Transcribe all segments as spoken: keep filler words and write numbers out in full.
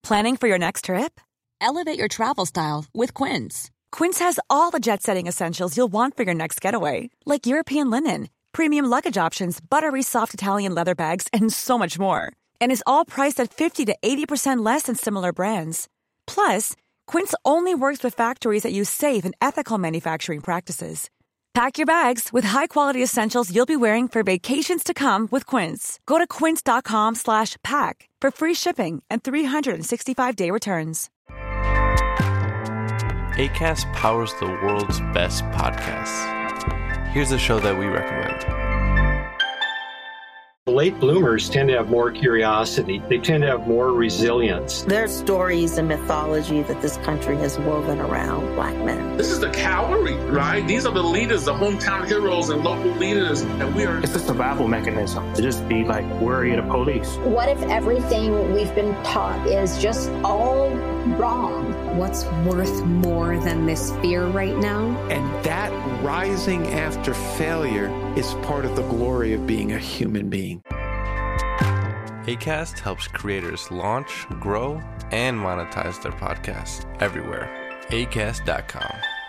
Planning for your next trip? Elevate your travel style with Quince. Quince has all the jet-setting essentials you'll want for your next getaway, like European linen, premium luggage options, buttery soft Italian leather bags, and so much more. And is all priced at fifty to eighty percent less than similar brands. Plus, Quince only works with factories that use safe and ethical manufacturing practices. Pack your bags with high-quality essentials you'll be wearing for vacations to come with Quince. Go to quince.com slash pack for free shipping and three sixty-five day returns. Acast powers the world's best podcasts. Here's a show that we recommend. Late bloomers tend to have more curiosity. They tend to have more resilience. There's stories and mythology that this country has woven around Black men. This is the cavalry, right? These are the leaders, the hometown heroes and local leaders, and we are... It's a survival mechanism to just be like worried of police. What if everything we've been taught is just all wrong? What's worth more than this fear right now? And that rising after failure is part of the glory of being a human being. Acast helps creators launch, grow, and monetize their podcasts everywhere. acast dot com.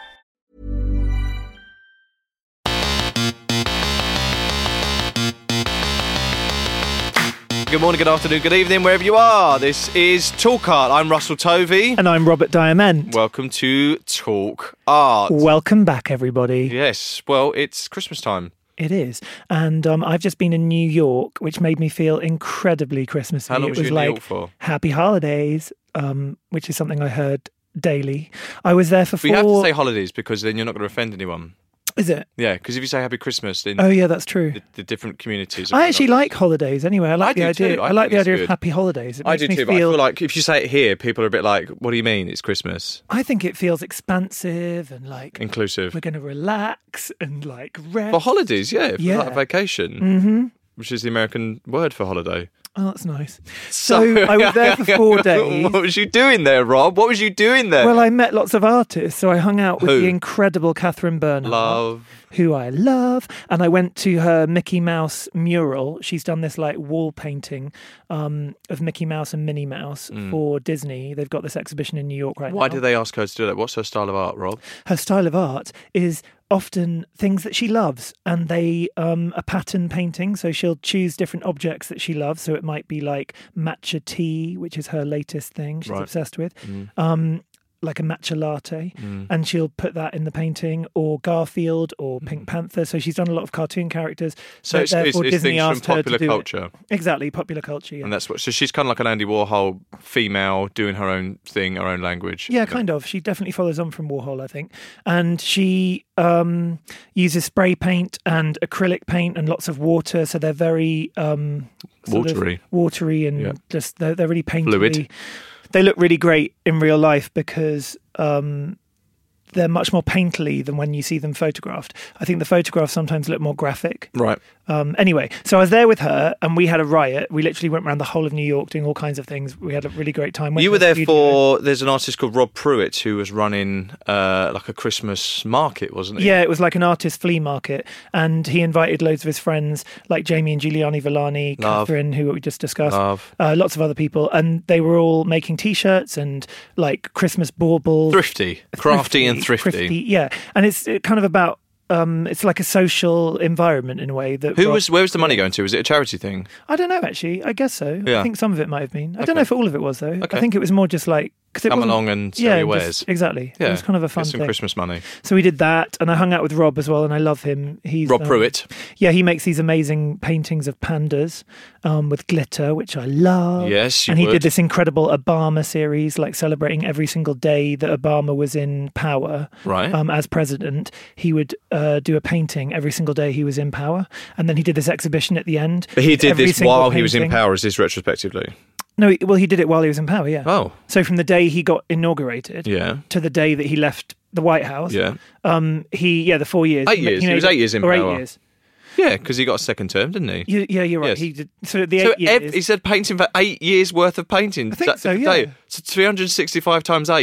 Good morning, good afternoon, good evening, wherever you are. This is Talk Art. I'm Russell Tovey. And I'm Robert Diamond. Welcome to Talk Art. Welcome back, everybody. Yes, well, it's Christmas time. It is. And um, I've just been in New York, which made me feel incredibly Christmassy. How long was, it was you in like, New York for? Happy holidays, um, which is something I heard daily. I was there for but four... you have to say holidays because then you're not going to offend anyone. Is it? Yeah, because if you say Happy Christmas, then oh yeah, that's true. The, the different communities. I actually like holidays anyway. I like I the do idea. too. I, I like the think idea it's of good. happy holidays. It I makes do me too, feel, but I feel like if you say it here, people are a bit like, "What do you mean? It's Christmas." I think it feels expansive and like inclusive. We're going to relax and like rest for holidays. Yeah, for yeah. like vacation, mm-hmm. which is the American word for holiday. Oh, that's nice. So, so I was there for four days. What was you doing there, Rob? What was you doing there? Well, I met lots of artists. So I hung out with Who? the incredible Catherine Bernhardt. Love. Who I love. And I went to her Mickey Mouse mural. She's done this like wall painting um, of Mickey Mouse and Minnie Mouse mm. for Disney. They've got this exhibition in New York right Why now. Why did they ask her to do that? What's her style of art, Rob? Her style of art is often things that she loves, and they um, are pattern painting. So she'll choose different objects that she loves. So it might be like matcha tea, which is her latest thing she's right. obsessed with. Mm. Um, like a matcha latte, mm. and she'll put that in the painting, or Garfield or Pink mm. Panther. So she's done a lot of cartoon characters. So it's, it's, it's Disney things from popular culture. It. Exactly, popular culture. Yeah. And that's what. So she's kind of like an Andy Warhol female doing her own thing, her own language. Yeah, kind of. She definitely follows on from Warhol, I think. And she um, uses spray paint and acrylic paint and lots of water. So they're very um, watery, watery, and yeah. just they're, they're really painterly. Fluid. They look really great in real life because um, they're much more painterly than when you see them photographed. I think the photographs sometimes look more graphic. Right. Um, anyway, so I was there with her and we had a riot. We literally went around the whole of New York doing all kinds of things. We had a really great time. Went you were the there studio. for, there's an artist called Rob Pruitt who was running uh, like a Christmas market, wasn't he? Yeah, it was like an artist flea market. And he invited loads of his friends like Jamie and Giuliani Villani, Love. Catherine, who we just discussed, Love. Uh, lots of other people. And they were all making T-shirts and like Christmas baubles. Thrifty. Crafty thrifty, and thrifty. thrifty. Yeah. And it's kind of about Um, it's like a social environment in a way that. Who Rob, was? Where was the money going to? Was it a charity thing? I don't know. Actually, I guess so. Yeah. I think some of it might have been. I okay. don't know if all of it was though. Okay. I think it was more just like because come along and sell yeah, your wares. Just, exactly. Yeah, it was kind of a fun get some thing. Christmas money. So we did that, and I hung out with Rob as well, and I love him. He's Rob um, Pruitt. Yeah, he makes these amazing paintings of pandas um, with glitter, which I love. Yes, you and he would. did this incredible Obama series, like celebrating every single day that Obama was in power, right? Um, as president, he would uh, do a painting every single day he was in power, and then he did this exhibition at the end. But he did this while painting. he was in power. Is this retrospectively? No, well, he did it while he was in power, yeah. Oh. So from the day he got inaugurated yeah. to the day that he left the White House, yeah. um, he, yeah, the four years. Eight years. He, he was eight years in or power. eight years. Yeah, because he got a second term, didn't he? You, yeah, you're right. Yes. He did. So the so eight years. Ev, he said painting for eight years worth of painting. I think that, so, yeah. Day. So three hundred sixty-five times eight. Well,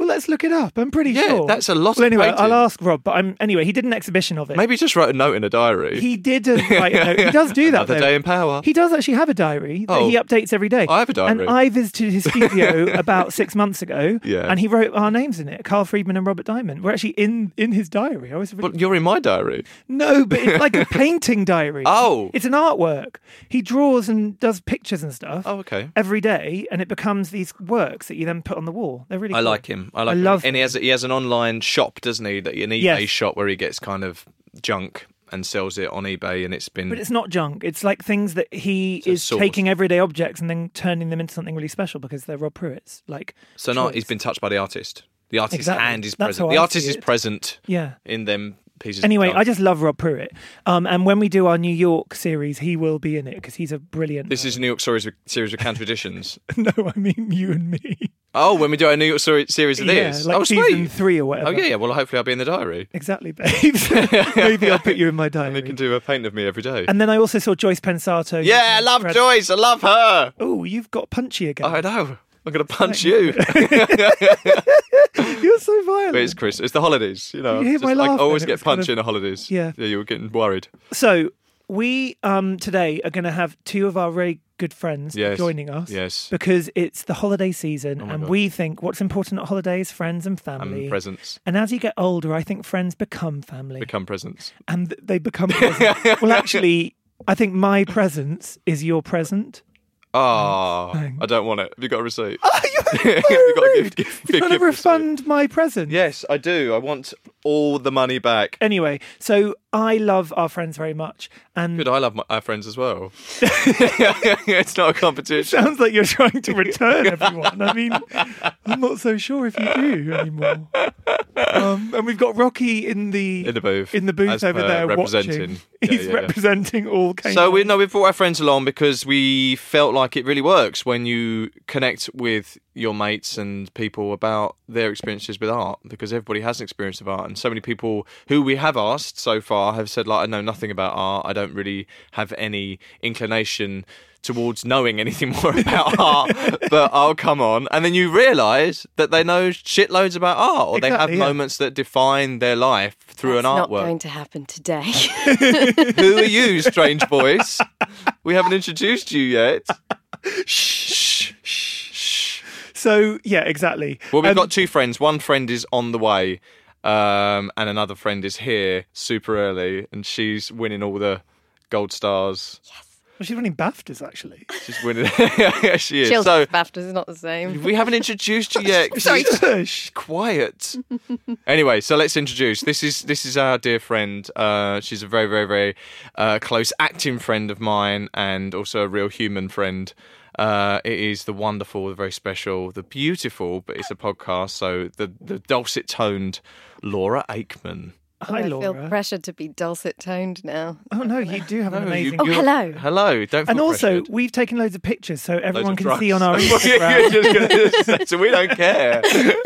let's look it up. I'm pretty yeah, sure. that's a lot well, of anyway, painting. I'll ask Rob, but I'm anyway, he did an exhibition of it. Maybe he just wrote a note in a diary. He didn't write a note. He does do that, Another though. day in power. He does actually have a diary that Oh. he updates every day. I have a diary. And I visited his studio about six months ago, Yeah. and he wrote our names in it, Carl Friedman and Robert Diamond. We're actually in, in his diary. I was really... But you're in my diary. No, but it's like a painting diary. Oh. It's an artwork. He draws and does pictures and stuff Oh, okay. every day, and it becomes these works that you then put on the wall. They're really I cool. like him. I like I him. love And he has he has an online shop, doesn't he? That an eBay Yes. shop where he gets kind of junk and sells it on eBay, and it's been. But it's not junk. It's like things that he So is sourced. taking everyday objects and then turning them into something really special because they're Rob Pruitt's. Like so now choice. he's been touched by the artist. The artist's Exactly. hand is That's present. how The I artist see is it. present Yeah. in them pieces. Anyway, of I just love Rob Pruitt. Um, and when we do our New York series, he will be in it because he's a brilliant. This is New York series series of counter editions. No, I mean you and me. Oh, when we do our New York story, series of Yeah, this. like oh, season sweet. three or whatever. Oh, yeah, yeah. Well, hopefully I'll be in the diary. Exactly, babes. Maybe I'll put you in my And they diary. can do a paint of me every day. And then I also saw Joyce Pensato. Yeah, I love Joyce. I love her. Oh, you've got punchy again. I know. I'm going to punch you. You're so violent. But it's Chris. It's the holidays. You know, You hear just my like, laugh I always then, get it's kind punched of- in the holidays. Yeah. Yeah, you were getting worried. So we um today are going to have two of our very good friends Yes. joining us. Yes. Because it's the holiday season, Oh my and God. we think what's important at holidays, friends and family. And presents. And as you get older, I think friends become family. Become presents. and th- they become presents. Well, actually, I think my presence is your present. Oh, Thanks. I don't want it. Have you got a receipt? Oh, you're Have you got a rude. gift, gift, You're trying to gift receipt? refund my present. Yes, I do. I want all the money back. Anyway, so I love our friends very much, and Good, I love my, our friends as well. It's not a competition. sounds like you're trying to return everyone. I mean, I'm not so sure if you do anymore. Um, and we've got Rocky in the In the booth. in the booth as over per there representing. watching. Yeah, He's yeah, yeah. representing all. Cambridge. So we know we brought our friends along because we felt like it really works when you connect with your mates and people about their experiences with art, because everybody has an experience of art, and so many people who we have asked so far have said, like, I know nothing about art, I don't really have any inclination towards knowing anything more about art, but I'll come on. And then you realise that they know shitloads about art, or they have Exactly, yeah. moments that define their life through That's an not artwork. going to happen today. Who are you, strange voice? We haven't introduced you yet. Shh, shh, shh. So yeah, exactly. Well, we've Um, got two friends. One friend is on the way, um, and another friend is here super early, and she's winning all the gold stars. Well, she's running BAFTAs actually. She's winning. Yeah, she is. Children's So BAFTAs is not the same. we haven't introduced you yet. Sorry. Shh, quiet. Anyway, so let's introduce. This is this is our dear friend. Uh, she's a very very very uh, close acting friend of mine, and also a real human friend. Uh, it is the wonderful, the very special, the beautiful, but it's a podcast, so the the dulcet toned Laura Aikman. Hi, I Laura. feel pressured to be dulcet toned now. Oh no, you do have an No, amazing. you- Oh, you're- hello. Hello. Don't feel And also, pressured. we've taken loads of pictures so Loads everyone of can drugs. see on our You're Instagram. just gonna say, so we don't care.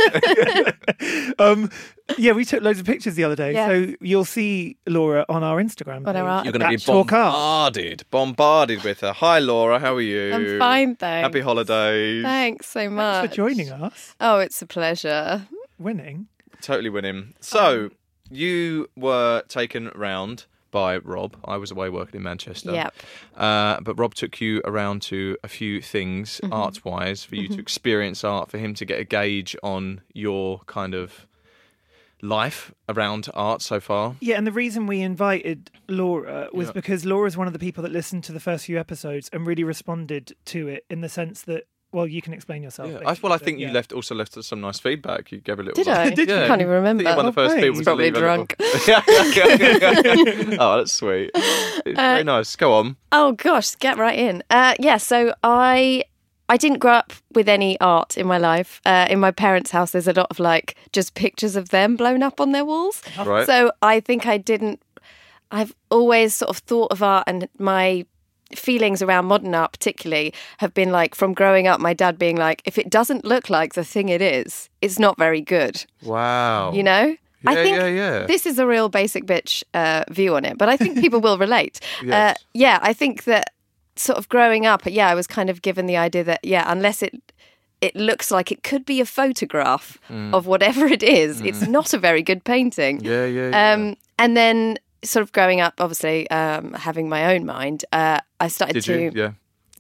um, yeah, we took loads of pictures the other day, Yeah. so you'll see Laura on our Instagram. On our page. art- You're going to be That's Talk Art. bombarded, bombarded with her. Hi, Laura. How are you? I'm fine, thanks. Happy holidays. Thanks so much. Thanks for joining us. Oh, it's a pleasure. Winning. Totally winning. So, you were taken round by Rob. I was away working in Manchester. Yep. Uh, but Rob took you around to a few things, Mm-hmm. art-wise, for you to experience art, for him to get a gauge on your kind of life around art so far. Yeah, and the reason we invited Laura was Yeah. because Laura's one of the people that listened to the first few episodes and really responded to it in the sense that, well, you can explain yourself. Yeah. I, basically, well, I but think you yeah. left also left us some nice feedback. You gave a little. Did like- I? Did you? I can't even remember. I think you're one of the first Oh, people thanks. to Probably leave a little- drunk. Oh, that's sweet. It's Uh, very nice. Go on. Oh gosh, get right in. Uh, yeah, so I I didn't grow up with any art in my life. Uh, in my parents' house, there's a lot of like just pictures of them blown up on their walls. Right. So I think I didn't. I've always sort of thought of art, and my feelings around modern art particularly have been like from growing up, my dad being like, if it doesn't look like the thing it is, it's not very good. Wow. You know? I Yeah, think yeah, yeah. this is a real basic bitch uh, view on it, but I think people will relate. Yes. Uh, yeah, I think that sort of growing up, yeah, I was kind of given the idea that, yeah, unless it it looks like it could be a photograph mm. of whatever it is. Mm. It's not a very good painting. Yeah, yeah, yeah. Um, and then sort of growing up, obviously, um, having my own mind, uh, I started Did to... you? Yeah.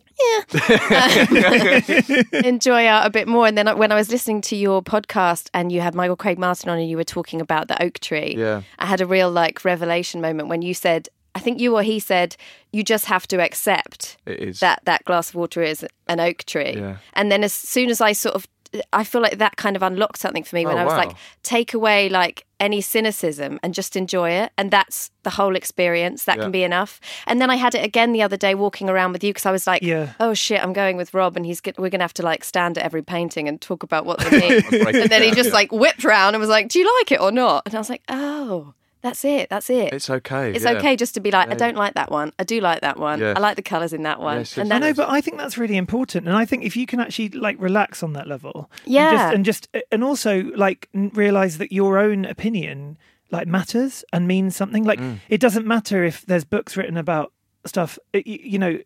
Yeah. enjoy art a bit more. And then when I was listening to your podcast and you had Michael Craig Martin on and you were talking about the oak tree, yeah. I had a real like revelation moment when you said, I think you or he said, you just have to accept it is. that that glass of water is an oak tree. Yeah. And then as soon as I sort of, I feel like that kind of unlocked something for me when oh, I was wow. like, take away like any cynicism and just enjoy it. And that's the whole experience. That yeah. can be enough. And then I had it again the other day walking around with you because I was like, yeah. oh shit, I'm going with Rob and he's we're going to have to like stand at every painting and talk about what they mean. And then he just like whipped round and was like, do you like it or not? And I was like, oh... That's it. That's it. It's okay. It's yeah. okay just to be like, yeah. I don't like that one. I do like that one. Yeah. I like the colours in that one. Yes, and I know, but I think that's really important. And I think if you can actually like relax on that level, yeah, and just and, just, and also like realise that your own opinion like matters and means something. Like mm. it doesn't matter if there's books written about stuff. You know.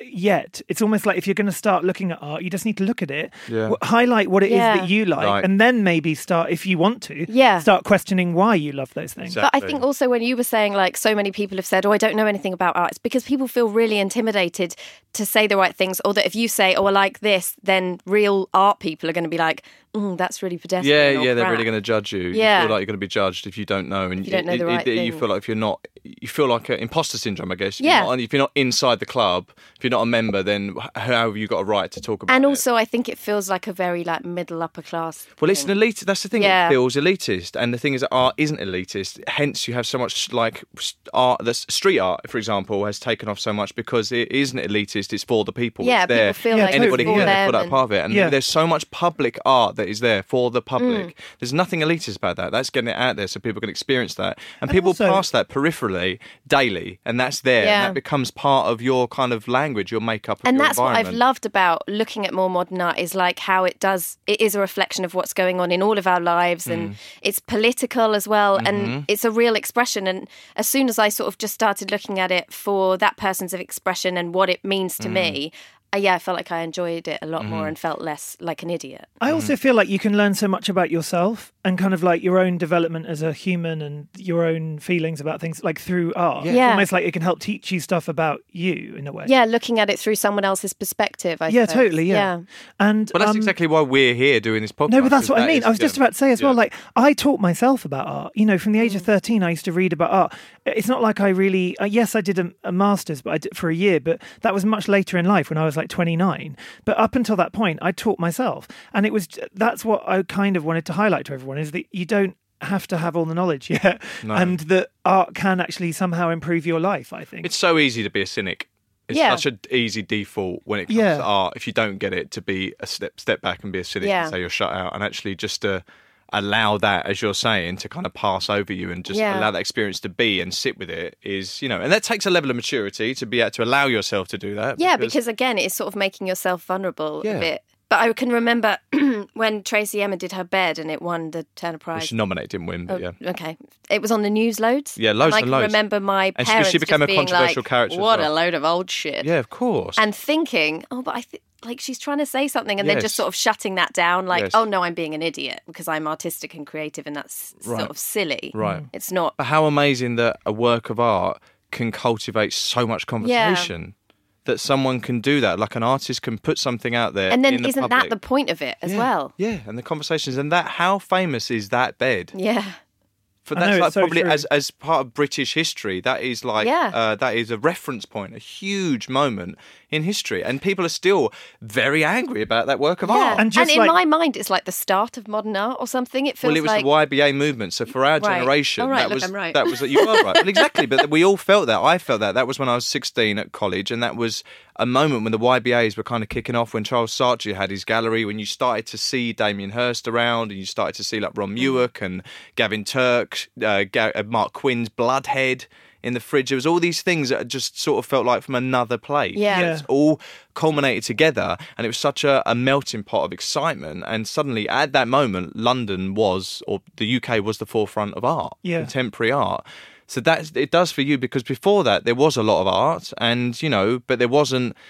Yet it's almost like if you're going to start looking at art, you just need to look at it, yeah. w- highlight what it yeah. is that you like, right. and then maybe start, if you want to, yeah. start questioning why you love those things. Exactly. But I think also when you were saying like so many people have said, oh, I don't know anything about art, it's because people feel really intimidated to say the right things, or that if you say, oh, I like this, then real art people are going to be like, mm, that's really pedestrian. Yeah, or yeah, they're crap. really going to judge you. Yeah. You feel like you're going to be judged if you don't know, and you don't know the it, right it, thing. You feel like if you're not, you feel like an imposter syndrome, I guess. Yeah. You're not, if you're not inside the club, if you're not a member, then how have you got a right to talk about it? And also, I think it feels like a very like middle upper class. Well, thing. it's an elite. That's the thing. Yeah. It feels elitist, and the thing is that art isn't elitist. Hence, you have so much like art. The street art, for example, has taken off so much because it isn't elitist. It's for the people. Yeah, it's there. people feel Yeah, like Anybody it's can for get them for that and- part of it, and Yeah. there's so much public art that is there for the public. Mm. There's nothing elitist about that. That's getting it out there so people can experience that, and, And people also- pass that peripherally daily, and that's there. Yeah. And that becomes part of your kind of language, your makeup, of And your that's what I've environment. loved about looking at more modern art is like how it does, it is a reflection of what's going on in all of our lives and it's political as well Mm-hmm. and it's a real expression. And as soon as I sort of just started looking at it for that person's expression and what it means to Mm. me, uh, yeah, I felt like I enjoyed it a lot Mm-hmm. more and felt less like an idiot. I also feel like you can learn so much about yourself and kind of like your own development as a human and your own feelings about things like through art. Yeah. It's almost like it can help teach you stuff about you in a way. Yeah, looking at it through someone else's perspective, I Yeah, suppose. totally. Yeah. And But that's um, exactly why we're here doing this podcast. No, but that's is what I that mean. is- I was just yeah. about to say as well, Yeah. like, I taught myself about art. You know, from the age Mm. of thirteen, I used to read about art. It's not like I really, uh, yes, I did a, a master's but I did, for a year, but that was much later in life when I was like twenty-nine. But up until that point, I taught myself. And it was, that's what I kind of wanted to highlight to everyone is that you don't have to have all the knowledge yet. No. And that art can actually somehow improve your life, I think. It's so easy to be a cynic. It's Yeah. such an easy default when it comes Yeah. to art. If you don't get it, to be a step step back and be a cynic Yeah. and say you're shut out, and actually just to allow that, as you're saying, to kind of pass over you and just Yeah. allow that experience to be and sit with it is, you know, and that takes a level of maturity to be able to allow yourself to do that. Yeah, because again, it's sort of making yourself vulnerable Yeah. a bit. But I can remember when Tracy Emin did her bed and it won the Turner Prize. she nominated, didn't win, but Oh, yeah. Okay. It was on the news loads. Yeah, loads and and I can loads. remember my And she- parents she became just a being controversial like, character as what well. a load of old shit. Yeah, of course. And thinking, oh, but I think like she's trying to say something and then Yes. just sort of shutting that down like, Yes. oh no, I'm being an idiot because I'm artistic and creative and that's Right. sort of silly. Right. It's not. But how amazing that a work of art can cultivate so much conversation. That someone can do that, like an artist can put something out there. And then in the isn't public. that the point of it as Yeah, well? Yeah, and the conversations and that. How famous is that bed? Yeah. For I that's know, like it's so probably true. as as part of British history. That is like Yeah. uh, that is a reference point, a huge moment in history, and people are still very angry about that work of Yeah. art. And And, just in like- my mind, it's like the start of modern art or something. It feels Well, it was like the Y B A movement. So for our Right. generation, Oh, right, that look, was I'm right. that was you are right. Well, exactly. But we all felt that. I felt that. That was when I was sixteen at college, and that was a moment when the Y B As were kind of kicking off. When Charles Saatchi had his gallery, when you started to see Damien Hirst around, and you started to see like Ron Mueck and Gavin Turk, uh, Ga- uh, Mark Quinn's Bloodhead in the fridge. There was all these things that just sort of felt like from another place. Yeah. Yeah. It's all culminated together, and it was such a, a melting pot of excitement. And suddenly, at that moment, London was, or the U K was, the forefront of art, Yeah. contemporary art. So that it does for you, because before that there was a lot of art, and you know, but there wasn't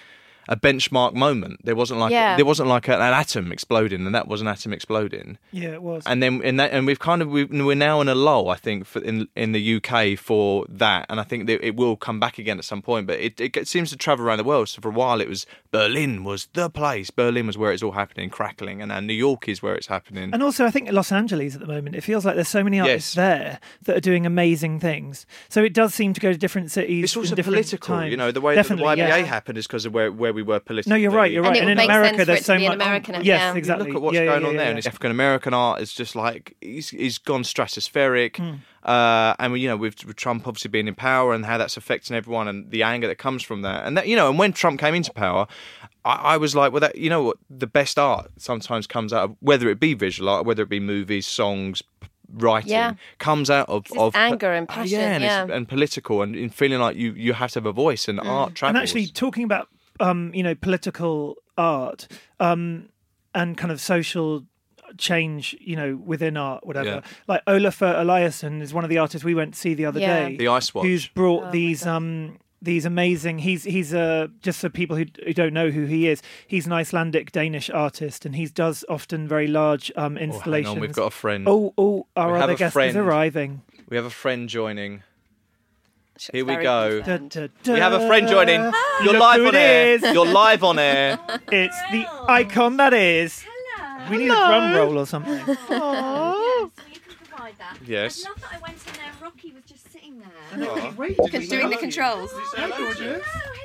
a benchmark moment. There wasn't like Yeah. there wasn't like an, an atom exploding, and that was an atom exploding. Yeah, it was. And then in that, and we've kind of we've, we're now in a lull, I think, for, in in the U K for that, and I think that it will come back again at some point. But it, it seems to travel around the world. So for a while, it was Berlin was the place. Berlin was where it's all happening, crackling, and now New York is where it's happening. And also, I think Los Angeles at the moment, it feels like there's so many artists Yes. there that are doing amazing things. So it does seem to go to different cities. It's also in different political, times. you know, the way Definitely, that the Y B A yeah. happened is because of where, where we were politically. No, you're right. You're right. And it in would make America, sense for there's it to so be an much. American, yes, yeah. exactly. Look at what's yeah, going yeah, on yeah, there, yeah. and African American art is just like he's he's gone stratospheric. Hmm. Uh, and you know, with, with Trump obviously being in power and how that's affecting everyone, and the anger that comes from that, and that you know, and when Trump came into power, I, I was like, well, that you know what, the best art sometimes comes out of whether it be visual art, whether it be movies, songs, writing, Yeah. comes out of, It's of anger and uh, passion, yeah, and, yeah. It's, and political, and in feeling like you you have to have a voice, and art travels. And actually, talking about um, you know political art um, and kind of social change, you know, within art, whatever. Yeah. Like Olafur Eliasson is one of the artists we went to see the other Yeah. day. The Ice Watch. Who's brought Oh, these um these amazing. He's he's uh, just for people who, who don't know who he is. He's an Icelandic Danish artist, and he does often very large um Oh, hang installations. on, we've got a friend. Oh, oh, our We have other a guest friend. is arriving. We have a friend joining. Here we Very go. Da, da, da. We have a friend joining. You're Look live who on it air. is. You're live on air. It's the icon that is. We need a drum roll or something. Yes, so you can provide that. Yes. I love that I went in there. Rocky was just sitting there. Because doing the controls. Hello, hello.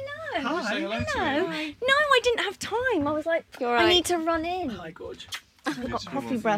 Hi. Hello. No, I didn't have time. I was like, You're I right. need to run in. Hi, Gorge. I've got coffee breath.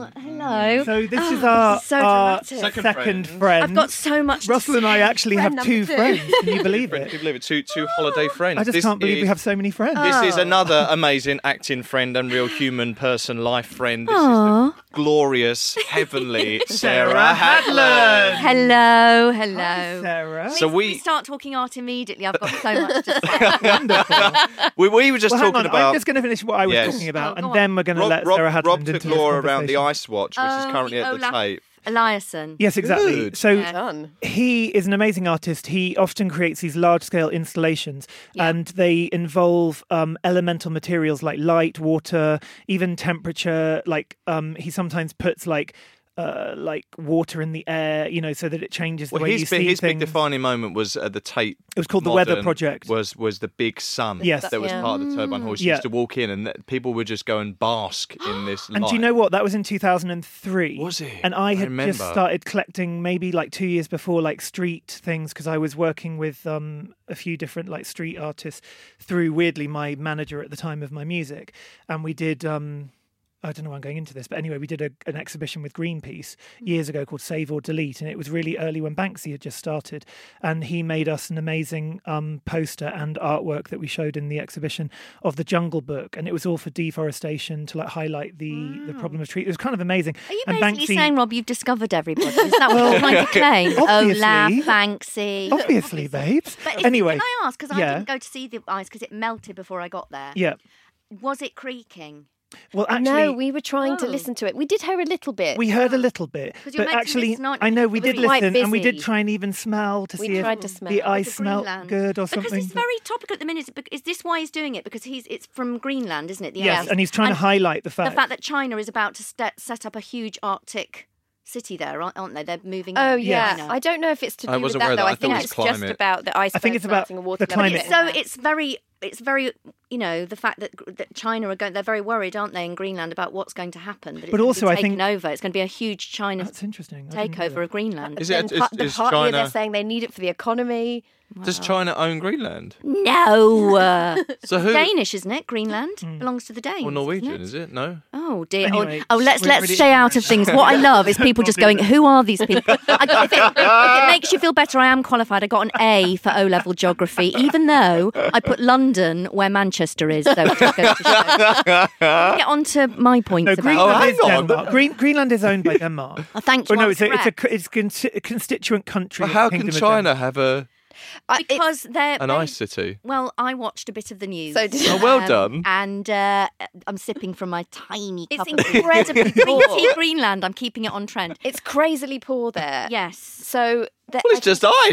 Hello. So this Oh, is our, so our dramatic. second, Second friend. friend. I've got so much. to Russell and I say. actually Friend have two number two. friends. Can you believe Can it? you believe it? Two two holiday friends. I just This can't believe we is- have so many friends. This is Oh. another amazing acting friend and real human person, life friend. This is Aw. the glorious, heavenly Sarah Hadland. Hello, hello. Hi, Sarah. So we we start talking art immediately. I've got so much to say. Wonderful. we, we were just well, hang talking on. about. I'm just going to finish what I was Yes. talking about, Oh, go and then we're going to Rob, let Rob, Sarah Hadland Rob into took this Laura around the conversation. Ice Watch, which is Oh, currently at the Olaf. tape. Eliasson. Yes, exactly. Good. So Well done. he is an amazing artist. He often creates these large-scale installations, Yeah. and they involve um, elemental materials like light, water, even temperature. Like um, he sometimes puts like uh, like water in the air, you know, so that it changes the Well, way his, you big, see his big things. defining moment was at the Tate. It was called the Weather Modern, Project. Was was the big sun Yes. that was Yeah. part of the Turbine Hall. You Yeah. used to walk in and that people would just go and bask in this And light. do you know what? That was in two thousand three. Was it? And I I had remember. just started collecting maybe like two years before, like street things, because I was working with um, a few different like street artists through, weirdly, my manager at the time of my music. And we did. Um, I don't know why I'm going into this, but anyway, we did a, an exhibition with Greenpeace years ago called Save or Delete, and it was really early when Banksy had just started, and he made us an amazing um, poster and artwork that we showed in the exhibition of the Jungle Book, and it was all for deforestation to like highlight the, the problem of trees. It was kind of amazing. Are you and basically Banksy, saying, Rob, you've discovered everybody? Is that what you're trying to claim? Obviously. Olaf, Banksy. obviously, babes. But is, Anyway, can I ask? Because I yeah. didn't go to see the ice because it melted before I got there. yeah. Was it creaking? Well, actually, no, we were trying to Oh. listen to it. We did hear a little bit. we heard a little bit, 'Cause you're but meant to actually, listen, aren't I you? know we It was did quite listen, and we did busy. try and even smell to We see tried if to smell. the Was ice it smelled Greenland? good or Because something. it's very topical at the minute. Is this why he's doing it? Because he's it's from Greenland, isn't it? The yes, ice. and he's trying to highlight the the fact. fact that China is about to st- set up a huge Arctic city there, aren't aren't they? They're moving. Oh in, yeah, you know. I don't know if it's to I do with wasn't that aware of though. that. I I thought think it was it's just climate. about the ice. I think it's about melting and water the melting. climate. So it's very, it's very, you know, the fact that that China are going, they're very worried, aren't they, in Greenland about what's going to happen. That it's But going also, to I be taken think- over. It's going to be a huge China That's interesting. I didn't know takeover that. of Greenland. Is Then it- is- part, the is part here they're China- saying they need it for the economy. Does China own Greenland? No, uh, So who? Danish, isn't it? Greenland Hmm. belongs to the Danes. Or Norwegian, isn't it? is it? No. Oh dear! Anyway, oh, oh, let's we're let's really stay out of things. What I love is people just going, "Who are these people?" I got, if, it, if it makes you feel better, I am qualified. I got an A for O level geography, even though I put London where Manchester is. So it just goes to show. Get on to my points No, about. Greenland hang is on. Denmark. Green, Greenland is owned by Denmark. Oh, thank you. Well, no, I it's was a, it's a correct. co- it's con- a constituent country. But of the how can Kingdom of China Denmark. have a I- it's- because they're an they- ice city? Well, I watched a bit of the news. So did Oh, well Um, done. And uh, I'm sipping from my tiny It's cup of incredibly green poor. tea Greenland. I'm keeping it on trend. It's crazily poor there. Yes. So the, Well, it's just ice.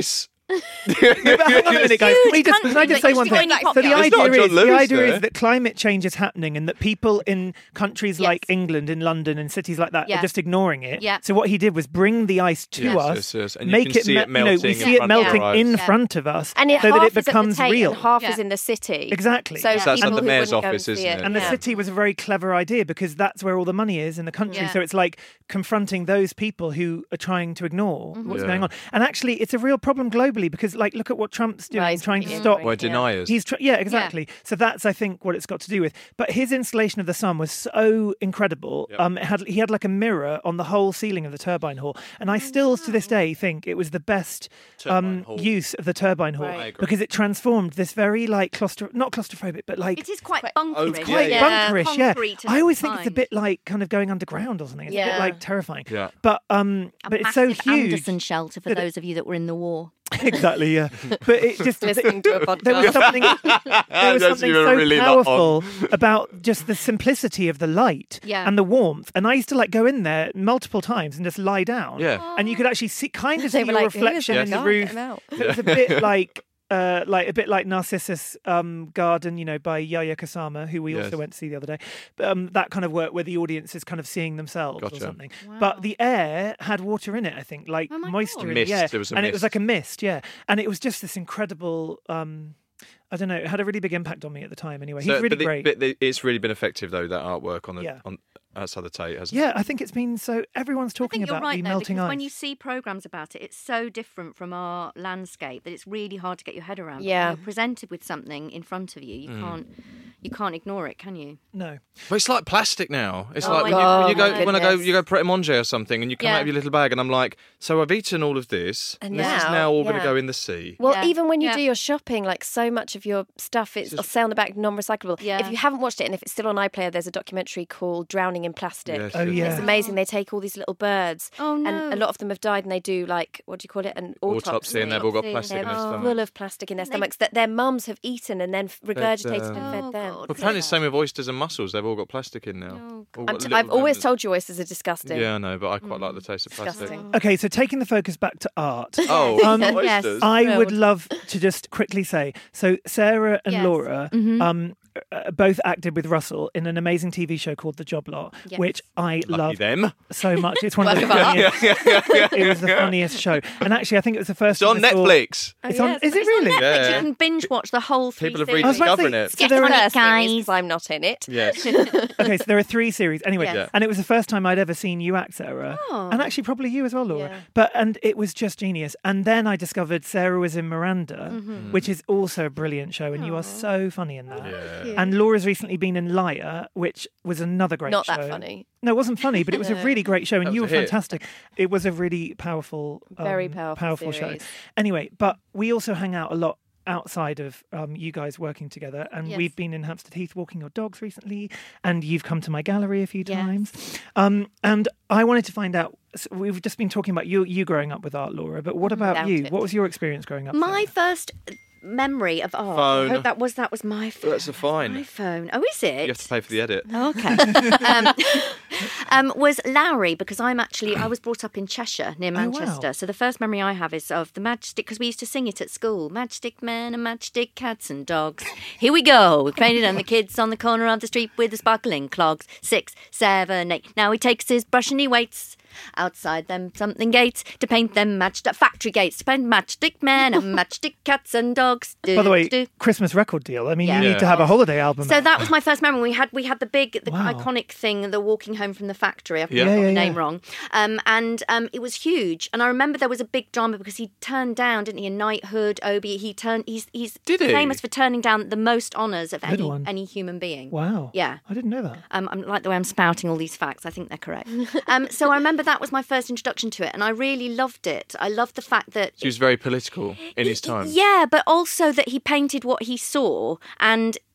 No, but hang on a minute, guys. Can, we just, can I just say one thing? So the idea is the idea is that climate change is happening, and that people in countries Yes. like England, in London, and cities like that Yeah. are just ignoring it. Yeah. So what he did was bring the ice to Yes, us, yes, yes. And you make can it, see me- it you know, we melting see in it front of our melting eyes. in Yeah. front of us, And it so that half it becomes is at the Tate real. and half Yeah. is in the city. Exactly. So So that's people like the who mayor's wouldn't go and office, see isn't it? And the Yeah. city was a very clever idea because that's where all the money is in the country. Yeah. So it's like confronting those people who are trying to ignore what's Yeah. going on. And actually, it's a real problem globally because, like, look at what Trump's doing, Right, trying to yeah. stop. We're deniers. He's tr- yeah, exactly. So that's, I think, what it's got to do with. But his installation of the sun was so incredible. Yep. Um, it had he had like a mirror on the whole ceiling of the turbine hall, and I still, to this day, think it was the best Turbine um, hall. use of the turbine hall Right. I agree. because it transformed this very like claustro not claustrophobic, but like It is quite bunkerish. Yeah, quite yeah. bunkerish. Yeah, Concrete and I always think it's a fine. bit like kind of going underground or something. It's a bit Yeah. like terrifying. Yeah. But um, A but it's so massive huge. Anderson shelter for that it- those of you that were in the war. Exactly, yeah. But it just Listening to a podcast. there was something there was That's something even so really not powerful about just the simplicity of the light Yeah. and the warmth. And I used to like go in there multiple times and just lie down. Yeah. And you could actually see kind of They see were your like, "Who is reflection that in the guy? roof. Get him out." So it was a bit like uh, like a bit like Narcissus um, Garden, you know, by Yaya Kusama, who we Yes. also went to see the other day. Um, that kind of work where the audience is kind of seeing themselves Gotcha. or something. Wow. But the air had water in it, I think, like Oh my moisture God. in Mist, the air. there was a and it was mist. like a mist, yeah. And it was just this incredible. Um, I don't know. It had a really big impact on me at the time. Anyway, he's So, really but the- great. But the, it's really been effective though, that artwork on the Yeah. on outside the Tate, hasn't Yeah, I think it's been so. Everyone's I talking think you're about right the though, melting because ice. when you see programs about it, it's so different from our landscape that it's really hard to get your head around. Yeah. When you're presented with something in front of you, you Mm. can't you can't ignore it, can you? No. But it's like plastic now. It's Oh like my when you, God, when you go my when I go goodness. you go Pret a Manger or something, and you come Yeah. out of your little bag, and I'm like, so I've eaten all of this, And this is now- now all going yeah. to go in the sea. Well, Yeah. even when you Yeah. do your shopping, like so much of your stuff is Just- say on the back non-recyclable. Yeah. If you haven't watched it, and if it's still on iPlayer, there's a documentary called "Drowning in Plastic." Yes, Oh, yes, yeah. yes. It's amazing. They take all these little birds, Oh no. and a lot of them have died, and they do like what do you call it? An autopsy. Autopsy, and they've all got Autopsy. plastic in their They're stomach. full of plastic in their They- stomachs that their mums have eaten and then f- regurgitated them. and fed Oh, them. God. Well, apparently, it's the same with oysters and mussels. They've all got plastic in now. Oh, All I'm got t- little I've always members. told you oysters are disgusting. Yeah, I know, but I quite like the taste of plastic. Disgusting. Okay, so taking the focus back to art. Oh, Um, Yes. oysters. I would Thrilled. love to just quickly say so Sarah and Yes. Laura Mhm. um, uh, both acted with Russell in an amazing T V show called The Job Lot, Yes. which I Lucky love them. so much. It's one of the Work of art. funniest. It was the funniest show, and actually, I think it was the first. It's on time I saw- Netflix. Oh, It's yeah, on. it's- Is it It's on really? Netflix. Yeah. You can binge watch the whole three People have series. I was about to rediscovered say, it. so Get there the are- first guys. series 'cause I'm not in it. Yes. Okay, so there are three series. Anyway, Yes. Yeah. and it was the first time I'd ever seen you act, Sarah, Oh. and actually probably you as well, Laura. Yeah. But and it was just genius. And then I discovered Sarah was in Miranda, Mhm. which is also a brilliant show, and you are so funny in that. Yeah. And Laura's recently been in Liar, which was another great Not show. that funny. No, it wasn't funny, but it was a No. really great show, and That you were was a hit. fantastic. It was a really powerful, um, Very powerful show. series. Anyway, but we also hang out a lot outside of um, you guys working together, and Yes. we've been in Hampstead Heath walking your dogs recently, and you've come to my gallery a few Yes. times. Um, and I wanted to find out. So we've just been talking about you, you growing up with art, Laura. But what about Doubt you? it. What was your experience growing up? My Sarah? first memory of art. Phone. I hope that was that was my phone. That's a fine. My phone. Oh, is it? You have to pay for the edit. Oh, okay. um, um, was Lowry, because I'm actually, I was brought up in Cheshire near Oh, wow. Manchester. So the first memory I have is of the Matchstick, because we used to sing it at school. Matchstick men and matchstick cats and dogs. Here we go. We painted on the kids on the corner of the street with the sparkling clogs. Six, seven, eight. Now he takes his brush and he waits outside them something gates to paint them matched up factory gates to paint matchstick men and matchstick cats and dogs. Do, By the way, do. Christmas record deal. I mean, Yeah. you need Yeah. to have a holiday album. So out. that was my first memory. We had we had the big, the Wow. iconic thing, the walking home from the factory. I've Yeah. got Yeah, the yeah, name yeah. wrong, um, and um, it was huge. And I remember there was a big drama because he turned down, didn't he? A knighthood, Obi. He turned. He's he's Did he? famous for turning down the most honours of Good any one. any human being. Wow. Yeah. I didn't know that. Um, I like the way I'm spouting all these facts. I think they're correct. um, so I remember that was my first introduction to it, and I really loved it. I loved the fact that He was very political in his time. yeah, but also that he painted what he saw, and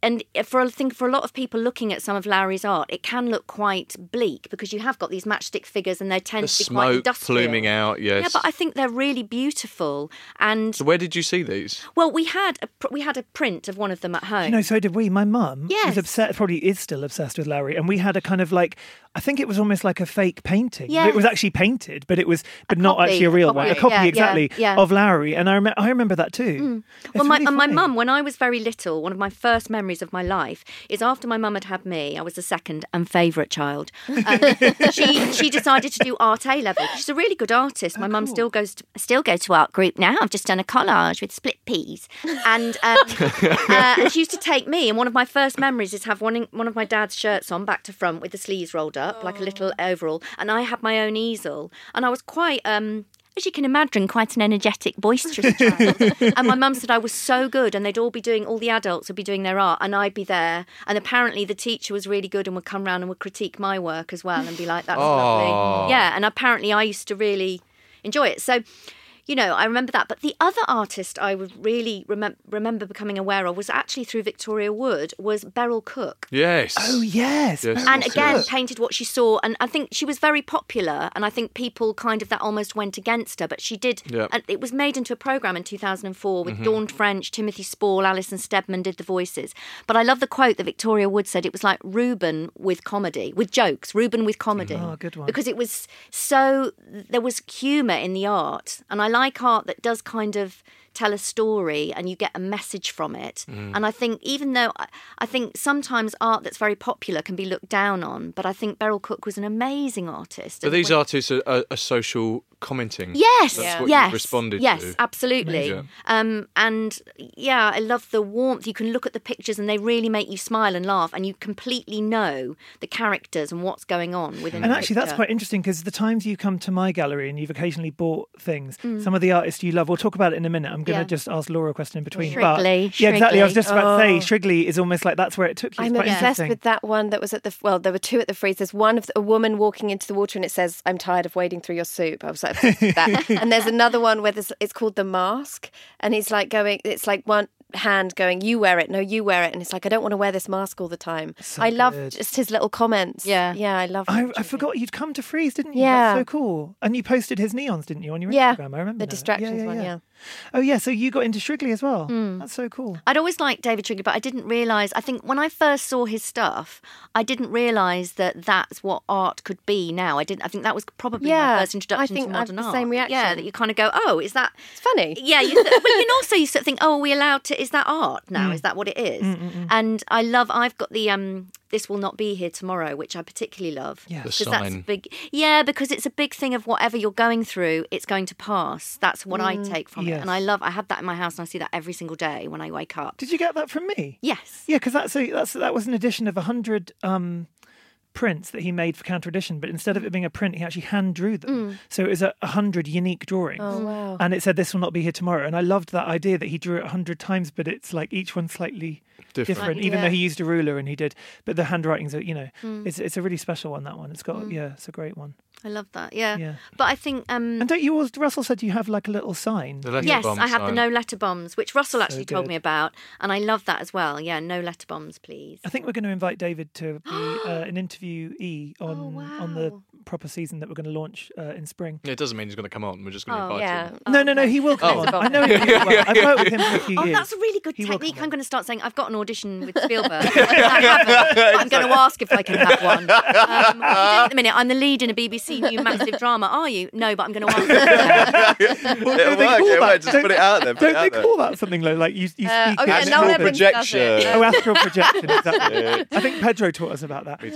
and for I think for a lot of people looking at some of Lowry's art, it can look quite bleak because you have got these matchstick figures and they tend The to be quite smoke industrial. pluming out, yes. Yeah, but I think they're really beautiful. And So where did you see these? well, we had a pr- we had a print of one of them at home. You know, so did we. My mum Yes. was obsessed, probably is still obsessed with Lowry, and we had a kind of like, I think it was almost like a fake painting. Yes. It was actually painted, but it was, but not copy, actually a real a one. A copy. copy, Yeah, yeah, exactly, yeah. of Lowry, and I, rem- I remember that too. Mm. It's Well, my, really and my funny. mum, when I was very little, one of my first memories of my life is after my mum had had me. I was the second and favourite child. Um, she she decided to do art A level. She's a really good artist. My Oh, mum still goes to still goes to art group now. I've just done a collage with split peas, and um, uh, and she used to take me. And one of my first memories is have one in, one of my dad's shirts on back to front with the sleeves rolled up like a little overall, and I had my own easel, and I was quite. Um, As you can imagine, quite an energetic, boisterous child. And my mum said I was so good, and they'd all be doing, all the adults would be doing their art, and I'd be there. And apparently the teacher was really good and would come round and would critique my work as well and be like, that's Oh. lovely. Yeah, and apparently I used to really enjoy it. So, you know, I remember that. But the other artist I would really remem- remember becoming aware of was actually through Victoria Wood, was Beryl Cook. Yes. Oh, yes. Yes. And yes, again, yes. painted what she saw. And I think she was very popular. And I think people kind of that almost went against her. But she did. Yeah. And it was made into a programme in two thousand four with Mhm. Dawn French, Timothy Spall, Alison Steadman did the voices. But I love the quote that Victoria Wood said. It was like Reuben with comedy, with jokes, Reuben with comedy. Oh, good one. Because it was so, there was humour in the art. And I like art that does kind of tell a story and you get a message from it. Mm. And I think even though I, I think sometimes art that's very popular can be looked down on, but I think Beryl Cook was an amazing artist. But And these when- artists are, are, are social commenting. Yes, That's what yes, you responded yes, to. absolutely. Yeah. Um, and yeah, I love the warmth. You can look at the pictures and they really make you smile and laugh, and you completely know the characters and what's going on within. And the actually, that's picture. quite interesting because the times you come to my gallery and you've occasionally bought things, Mm. some of the artists you love, we'll talk about it in a minute. I'm going to Yeah. just ask Laura a question in between. Shrigley, but, yeah, exactly. I was Shrigley. just about to say, Oh. Shrigley is almost like that's where it took you. It's I'm quite obsessed interesting. with that one that was at the, well, there were two at the freeze. There's one of the, a woman walking into the water and it says, I'm tired of wading through your soup. I was like, obsessed with that. And there's another one where there's, it's called The Mask. And he's like going, it's like one hand going, you wear it, no, you wear it. And it's like, I don't want to wear this mask all the time. So I love good. just his little comments. Yeah. Yeah, I love I, I forgot you'd come to Freeze, didn't you? Yeah. That's so cool. And you posted his neons, didn't you, on your Yeah. Instagram? I remember The now. distractions one, yeah. Oh, yeah. So you got into Shrigley as well. Mm. That's so cool. I'd always liked David Shrigley, but I didn't realise, I think when I first saw his stuff, I didn't realise that that's what art could be now. I didn't. I think that was probably Yeah, my first introduction I think to I have modern the art. same reaction. Yeah, that you kind of go, oh, is that... It's funny. Yeah, you th- but you can also you sort of think, oh, are we allowed to, is that art now? Mm. Is that what it is? Mm, mm, mm. And I love, I've got the um, This Will Not Be Here Tomorrow, which I particularly love. Yeah. The 'Cause that's a sign. big, yeah, because it's a big thing of whatever you're going through, it's going to pass. That's what I Mm. take from Yes. it. And I love, I have that in my house and I see that every single day when I wake up. Did you get that from me? Yes. Yeah, because that's a, that's that was an edition of a hundred um, prints that he made for Counter Edition, but instead of it being a print, he actually hand drew them. Mm. So it was a, a hundred unique drawings. Oh, wow. And it said, "This will not be here tomorrow." And I loved that idea that he drew it a hundred times, but it's like each one slightly Different. different, Like, even yeah. though he used a ruler and he did. But the handwritings are, you know, Mm. it's it's a really special one. That one. It's got Mm. yeah, it's a great one. I love that. Yeah. Yeah. But I think um, And don't you always? Russell said you have like a little sign. The letter yes, bomb I have the sign. no letter bombs, which Russell So actually told good. me about, and I love that as well. Yeah, no letter bombs, please. I think we're going to invite David to be uh, an interviewee on Oh, on the wow. proper season that we're going to launch uh, in spring. Yeah, it doesn't mean he's going to come on. We're just going to Oh, invite yeah. him. No, no, no. He will come Oh. on. I know him really well. I've worked with him for a few Oh, years. that's a really good He will technique. come I'm on. going to start saying I've got an audition with Spielberg. I haven't, but I'm going to ask if I can have one. Um, what are you doing at the minute, I'm the lead in a B B C new massive drama. Are you? No, but I'm going to ask. Well, It'll don't they work, call it'll that- work. Just don't- put it out there. Put Don't it they out there. call that something like, like you, you Uh, speak oh, yeah, it? Noel Astral Edmonds does projection. it. Oh, astral projection, exactly. I think Pedro taught us about that.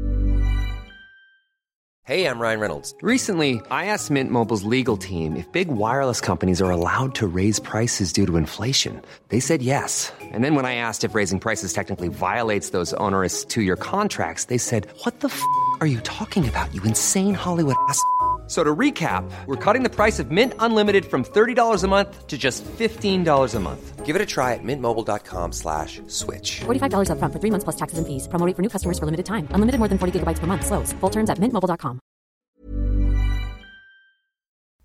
Hey, I'm Ryan Reynolds. Recently, I asked Mint Mobile's legal team if big wireless companies are allowed to raise prices due to inflation. They said yes. And then when I asked if raising prices technically violates those onerous two-year contracts, they said, "What the f*** are you talking about, you insane Hollywood ass?" So to recap, we're cutting the price of Mint Unlimited from thirty dollars a month to just fifteen dollars a month. Give it a try at mintmobile.com slash switch. forty-five dollars up front for three months plus taxes and fees. Promo rate for new customers for limited time. Unlimited more than forty gigabytes per month. Slows full terms at mint mobile dot com.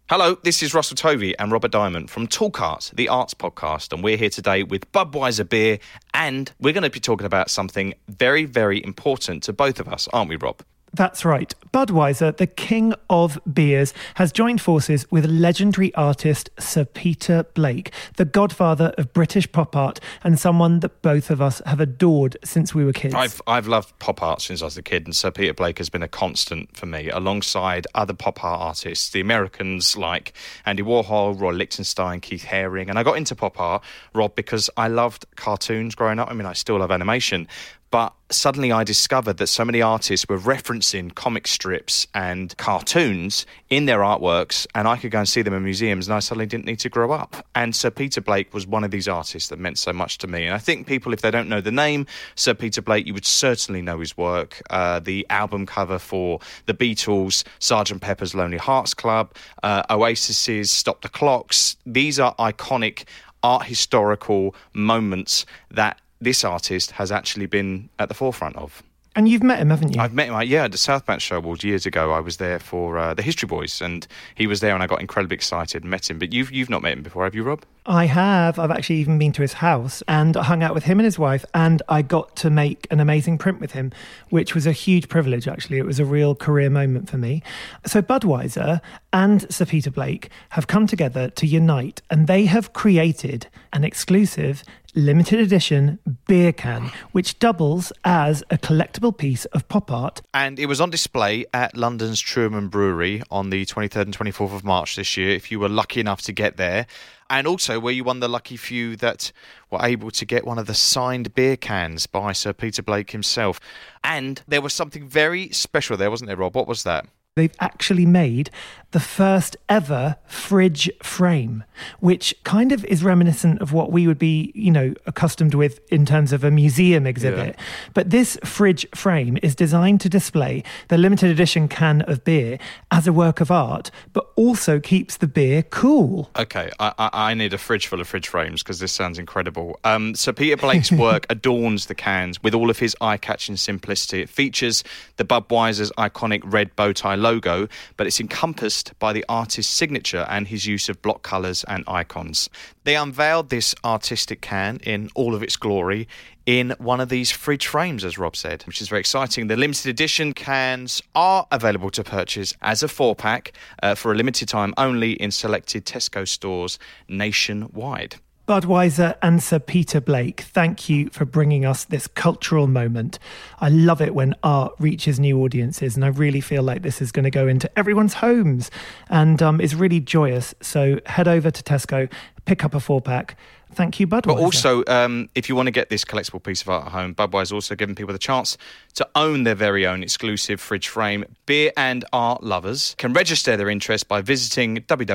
Hello, this is Russell Tovey and Robert Diamond from Talk Art, the arts podcast, and we're here today with Budweiser beer, and we're going to be talking about something very, very important to both of us, aren't we, Rob? That's right. Budweiser, the king of beers, has joined forces with legendary artist Sir Peter Blake, the godfather of British pop art and someone that both of us have adored since we were kids. I've I've loved pop art since I was a kid, and Sir Peter Blake has been a constant for me, alongside other pop art artists, the Americans like Andy Warhol, Roy Lichtenstein, Keith Haring. And I got into pop art, Rob, because I loved cartoons growing up. I mean, I still love animation. But suddenly I discovered that so many artists were referencing comic strips and cartoons in their artworks, and I could go and see them in museums, and I suddenly didn't need to grow up. And Sir Peter Blake was one of these artists that meant so much to me. And I think people, if they don't know the name Sir Peter Blake, you would certainly know his work. Uh, the album cover for The Beatles, Sergeant Pepper's Lonely Hearts Club, uh, Oasis's Stop the Clocks. These are iconic art historical moments that this artist has actually been at the forefront of. And you've met him, haven't you? I've met him, yeah, at the South Bank Show Awards years ago. I was there for uh, the History Boys, and he was there, and I got incredibly excited and met him. But you've you've not met him before, have you, Rob? I have. I've actually even been to his house and hung out with him and his wife, and I got to make an amazing print with him, which was a huge privilege, actually. It was a real career moment for me. So Budweiser and Sir Peter Blake have come together to unite, and they have created an exclusive limited edition beer can, which doubles as a collectible piece of pop art. And it was on display at London's Truman Brewery on the twenty-third and twenty-fourth of March this year, if you were lucky enough to get there. And also where you won the lucky few that were able to get one of the signed beer cans by Sir Peter Blake himself. And there was something very special there, wasn't there, Rob? What was that? They've actually made the first ever fridge frame, which kind of is reminiscent of what we would be, you know, accustomed with in terms of a museum exhibit. Yeah. But this fridge frame is designed to display the limited edition can of beer as a work of art, but also keeps the beer cool. Okay, I, I, I need a fridge full of fridge frames because this sounds incredible. Um, so Peter Blake's work adorns the cans with all of his eye-catching simplicity. It features the Budweiser's iconic red bow tie logo, but it's encompassed by the artist's signature and his use of block colours and icons. They unveiled this artistic can in all of its glory in one of these fridge frames, as Rob said, which is very exciting. The limited edition cans are available to purchase as a four-pack uh, for a limited time only in selected Tesco stores nationwide. Budweiser and Sir Peter Blake, thank you for bringing us this cultural moment. I love it when art reaches new audiences, and I really feel like this is going to go into everyone's homes, and um, it's really joyous. So head over to Tesco, pick up a four-pack. Thank you, Budweiser. But also, um, if you want to get this collectible piece of art at home, Budweiser also giving people the chance to own their very own exclusive fridge frame. Beer and art lovers can register their interest by visiting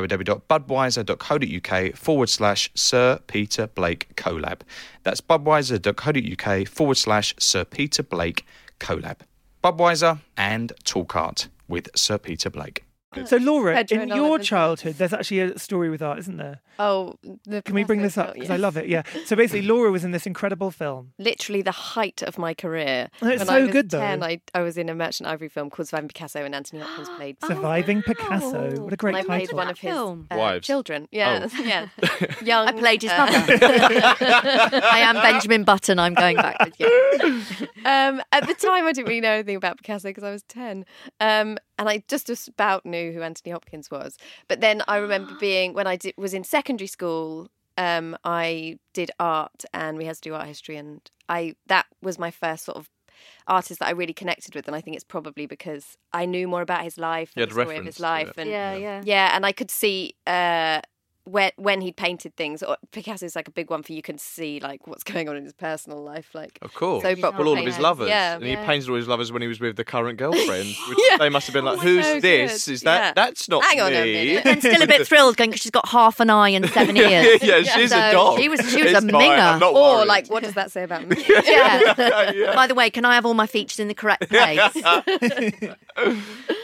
www.budweiser.co.uk forward slash Sir Peter Blake collab. That's budweiser.co.uk forward slash Sir Peter Blake collab. Budweiser and Talk Art with Sir Peter Blake. So, Laura, Pedro in your childhood, there's actually a story with art, isn't there? Oh, the Can we bring this up? Because yes. I love it, yeah. So basically, Laura was in this incredible film. Literally the height of my career. Oh, it's when so I was good, ten, though. I, I was in a Merchant Ivory film called Surviving Picasso, and Anthony Hopkins played... Surviving oh, Picasso. Wow. What a great and I title. played one of his uh, Wives. children. Yeah, oh. yeah. Young, I played his uh, mother. I am Benjamin Button. I'm going back with you. Um, at the time, I didn't really know anything about Picasso because I was ten. Um, and I just about knew who Anthony Hopkins was. But then I remember being, when I did, was in secondary school, um, I did art and we had to do art history. And I that was my first sort of artist that I really connected with. And I think it's probably because I knew more about his life and the story of his life. And yeah, yeah. Yeah, and I could see... Uh, when when he painted things, or Picasso's like a big one for you can see like what's going on in his personal life, like of course, so well, all of his lovers, yeah, and yeah. he painted all his lovers when he was with the current girlfriend, which yeah. they must have been like, oh, "Who's so this? Good. Is that yeah. that's not Hang me?" on a minute. And still a bit thrilled, going because she's got half an eye and seven ears. yeah, she's so a dog. She was she was it's a fine, minger. I'm not or worried. like, what does that say about me? yeah. yeah. By the way, can I have all my features in the correct place?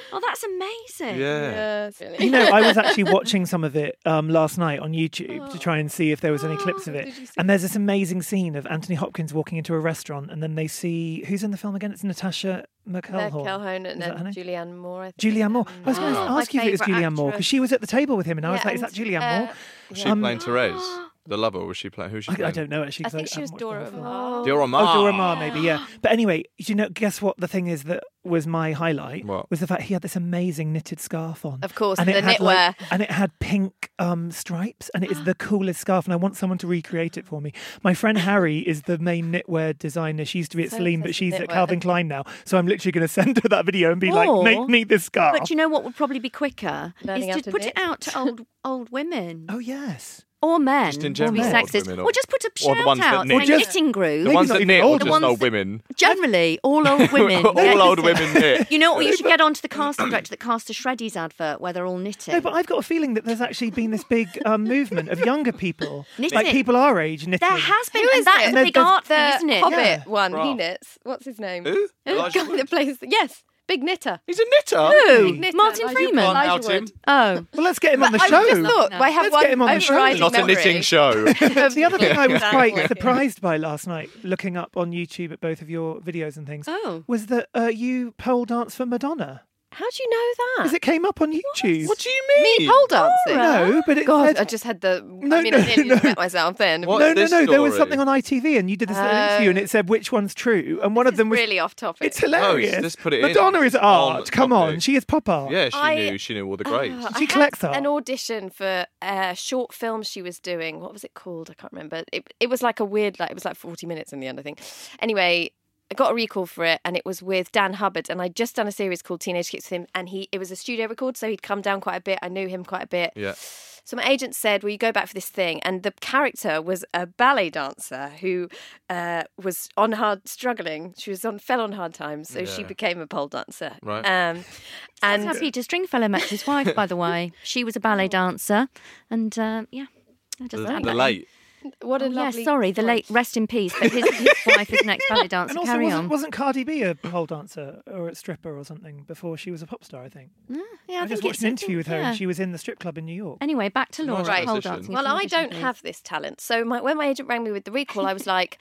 Oh, that's amazing. Yeah. Yeah, You know, I was actually watching some of it um, last night on YouTube oh. to try and see if there was any clips of it. And there's this amazing scene of Anthony Hopkins walking into a restaurant, and then they see who's in the film again? It's Natasha McElhone. McElhone and then Julianne Moore. I think. Julianne Moore. I was going to Oh, ask you if it was Julianne Moore because she was at the table with him, and I was Yeah, like, "Is that and, Julianne uh, Moore?" Was she Um, playing Therese, the lover? Or was she playing? Who's she I, playing? I don't know actually. I 'cause think she was haven't watched Dora the whole Maar. Dora Maar. Oh, Dora Maar, maybe, yeah. But anyway, you know, guess what? The thing is that was my highlight What? was the fact he had this amazing knitted scarf on. Of course, and the it had knitwear. like, and it had pink um, stripes, and it is the coolest scarf. And I want someone to recreate it for me. My friend Harry is the main knitwear designer. She used to be at So Celine, but obsessed she's with at knitwear. Calvin Klein now. So I'm literally going to send her that video and be like, Or- "Make me this scarf." But you know what would probably be quicker Learning is how to to put knit. it out to old old women Oh yes. or men. Just in to be general, old sexist, women or- or just put a or the shout ones that out, knit. say Just- knitting group. The Maybe ones not that even knit, or old just ones old that- women. Generally, all old women. All Yes. old women knit. You know what? You should get onto the casting director that cast a Shreddies advert where they're all knitting. No, but I've got a feeling that there's actually been this big um, movement of younger people, Knitting. like people our age, knitting. There has been, Who and is that's it? a There's- big there's art The thing, isn't it? Hobbit Yeah. one, Right. he knits. What's his name? Who? The Elijah guy Wood. that plays. Yes, big knitter. He's a knitter. Who? Big knitter, Martin Elijah Freeman. Can't Elijah out him. Wood. Oh. Well, let's get him on the I show. just thought I have Let's one get him on the show. overriding Not a memory. knitting show. The other thing I was Yeah. quite Yeah. surprised by last night, looking up on YouTube at both of your videos and things, Oh. was that uh, you pole dance for Madonna. How do you know that? Because it came up on YouTube. What do you mean? Me pole dancing? No, but it God, said- I just had the. No, I mean, no, I nearly no. met myself then. What? no, no, this no. There was story? something on I T V, and you did this little Oh. interview, and it said which one's true, and one This of them is was really off topic. It's hilarious. No, let's put it in. Madonna is On art. Come on, topic. she is pop art. Yeah, she I- knew. She knew all the greats. Oh, She I collects had art. an audition for a short film she was doing. What was it called? I can't remember. It, it was like a weird, like it was like forty minutes in the end, I think. Anyway, I got a recall for it, and it was with Dan Hubbard, and I'd just done a series called Teenage Kicks with him, and he it was a studio record, so he'd come down quite a bit. I knew him quite a bit. Yeah. So my agent said, "Will you go back for this thing?" And the character was a ballet dancer who uh, was on hard, struggling. She was on fell on hard times, so she Yeah. became a pole dancer. Right. Um, And and how Peter Stringfellow met his wife, by the way. She was a ballet dancer, and uh, yeah, I just The, had the that. late. what a Oh, yeah, lovely. sorry, the late, rest in peace. But his, his wife is an ex-ballet dancer. And also, Carry wasn't, on. wasn't Cardi B a pole dancer or a stripper or something before she was a pop star? I think. Yeah, yeah, I, I, just think watched it's an interview with her, yeah. and she was in the strip club in New York. Anyway, back to Laura. Right. Pole Transition. dancing. Well, I Transition, don't please. have this talent. So my, when my agent rang me with the recall, I was like,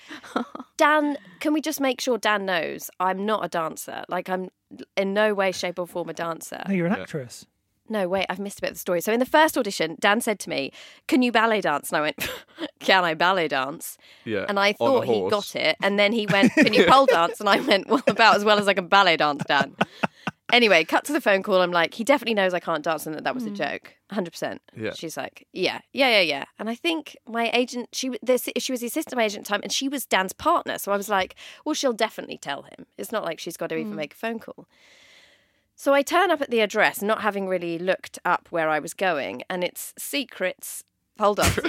Dan, can we just make sure Dan knows I'm not a dancer? Like, I'm in no way, shape, or form a dancer. No, you're an Yeah. actress. No, wait, I've missed a bit of the story. So in the first audition, Dan said to me, "Can you ballet dance?" And I went, "Can I ballet dance?" Yeah. And I on a thought he horse. got it. And then he went, "Can you pole dance?" And I went, "Well, about as well as I can ballet dance, Dan." Anyway, cut to the phone call. I'm like, he definitely knows I can't dance and that that was a joke. one hundred percent. Yeah. She's like, yeah, yeah, yeah, yeah. And I think my agent, she, w- this, she was the assistant agent at the time, and she was Dan's partner. So I was like, well, she'll definitely tell him. It's not like she's got to even make a phone call. So I turn up at the address, not having really looked up where I was going, and it's Secrets pole dancing.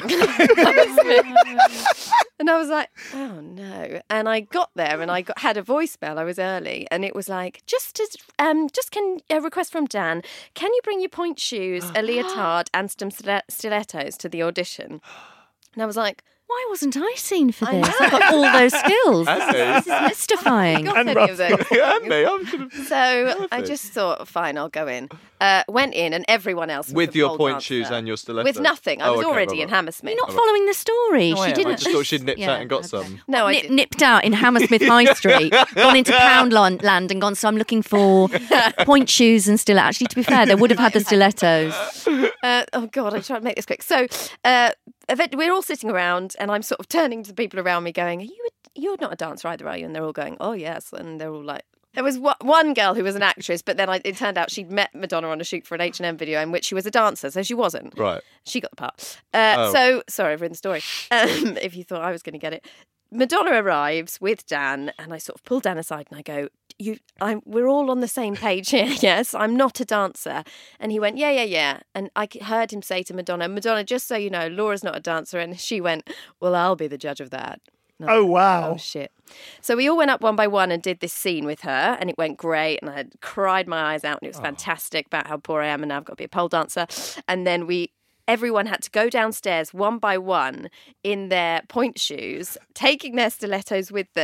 And I was like, oh no. And I got there and I got, had a voicemail. I was early, and it was like, just as, um, just can a request from Dan. Can you bring your point shoes, a leotard, and some stile- stilettos to the audition? And I was like, why wasn't I seen for I this? know. I've got all those skills. This is, Andy. this is mystifying. got any of those. Yeah, me. I'm sort of So I Perfect. just thought, fine, I'll go in. Uh, went in, and everyone else was with a your pole point dancer. shoes and your stiletto. With nothing. I Oh, was okay, already right, in right. Hammersmith. You're not following the story. No, I she am. didn't. I just thought she'd nipped Yeah, out and got okay. some. No, I Nip, didn't. nipped out in Hammersmith High Street, gone into Poundland land and gone, so I'm looking for point shoes and stilettos. Actually, to be fair, they would have had the stilettos. Uh, oh God, I try to make this quick. So uh, event- we're all sitting around, and I'm sort of turning to the people around me, going, "Are you? A, you're not a dancer either, are you?" And they're all going, "Oh yes," and they're all like. There was one- one girl who was an actress, but then I, it turned out she'd met Madonna on a shoot for an H and M video in which she was a dancer, so she wasn't. Right. She got the part. Uh, Oh. So, sorry, I've written the story. Um, if you thought I was going to get it. Madonna arrives with Dan, and I sort of pull Dan aside and I go, "You, I'm, we're all on the same page here, yes? I'm not a dancer." And he went, "Yeah, yeah, yeah." And I heard him say to Madonna, "Madonna, just so you know, Laura's not a dancer." And she went, "Well, I'll be the judge of that." And I was Oh, like, wow. Oh, shit. So we all went up one by one and did this scene with her, and it went great. And I had cried my eyes out, and it was fantastic about how poor I am, and now I've got to be a pole dancer. And then we, everyone had to go downstairs one by one in their point shoes, taking their stilettos with them,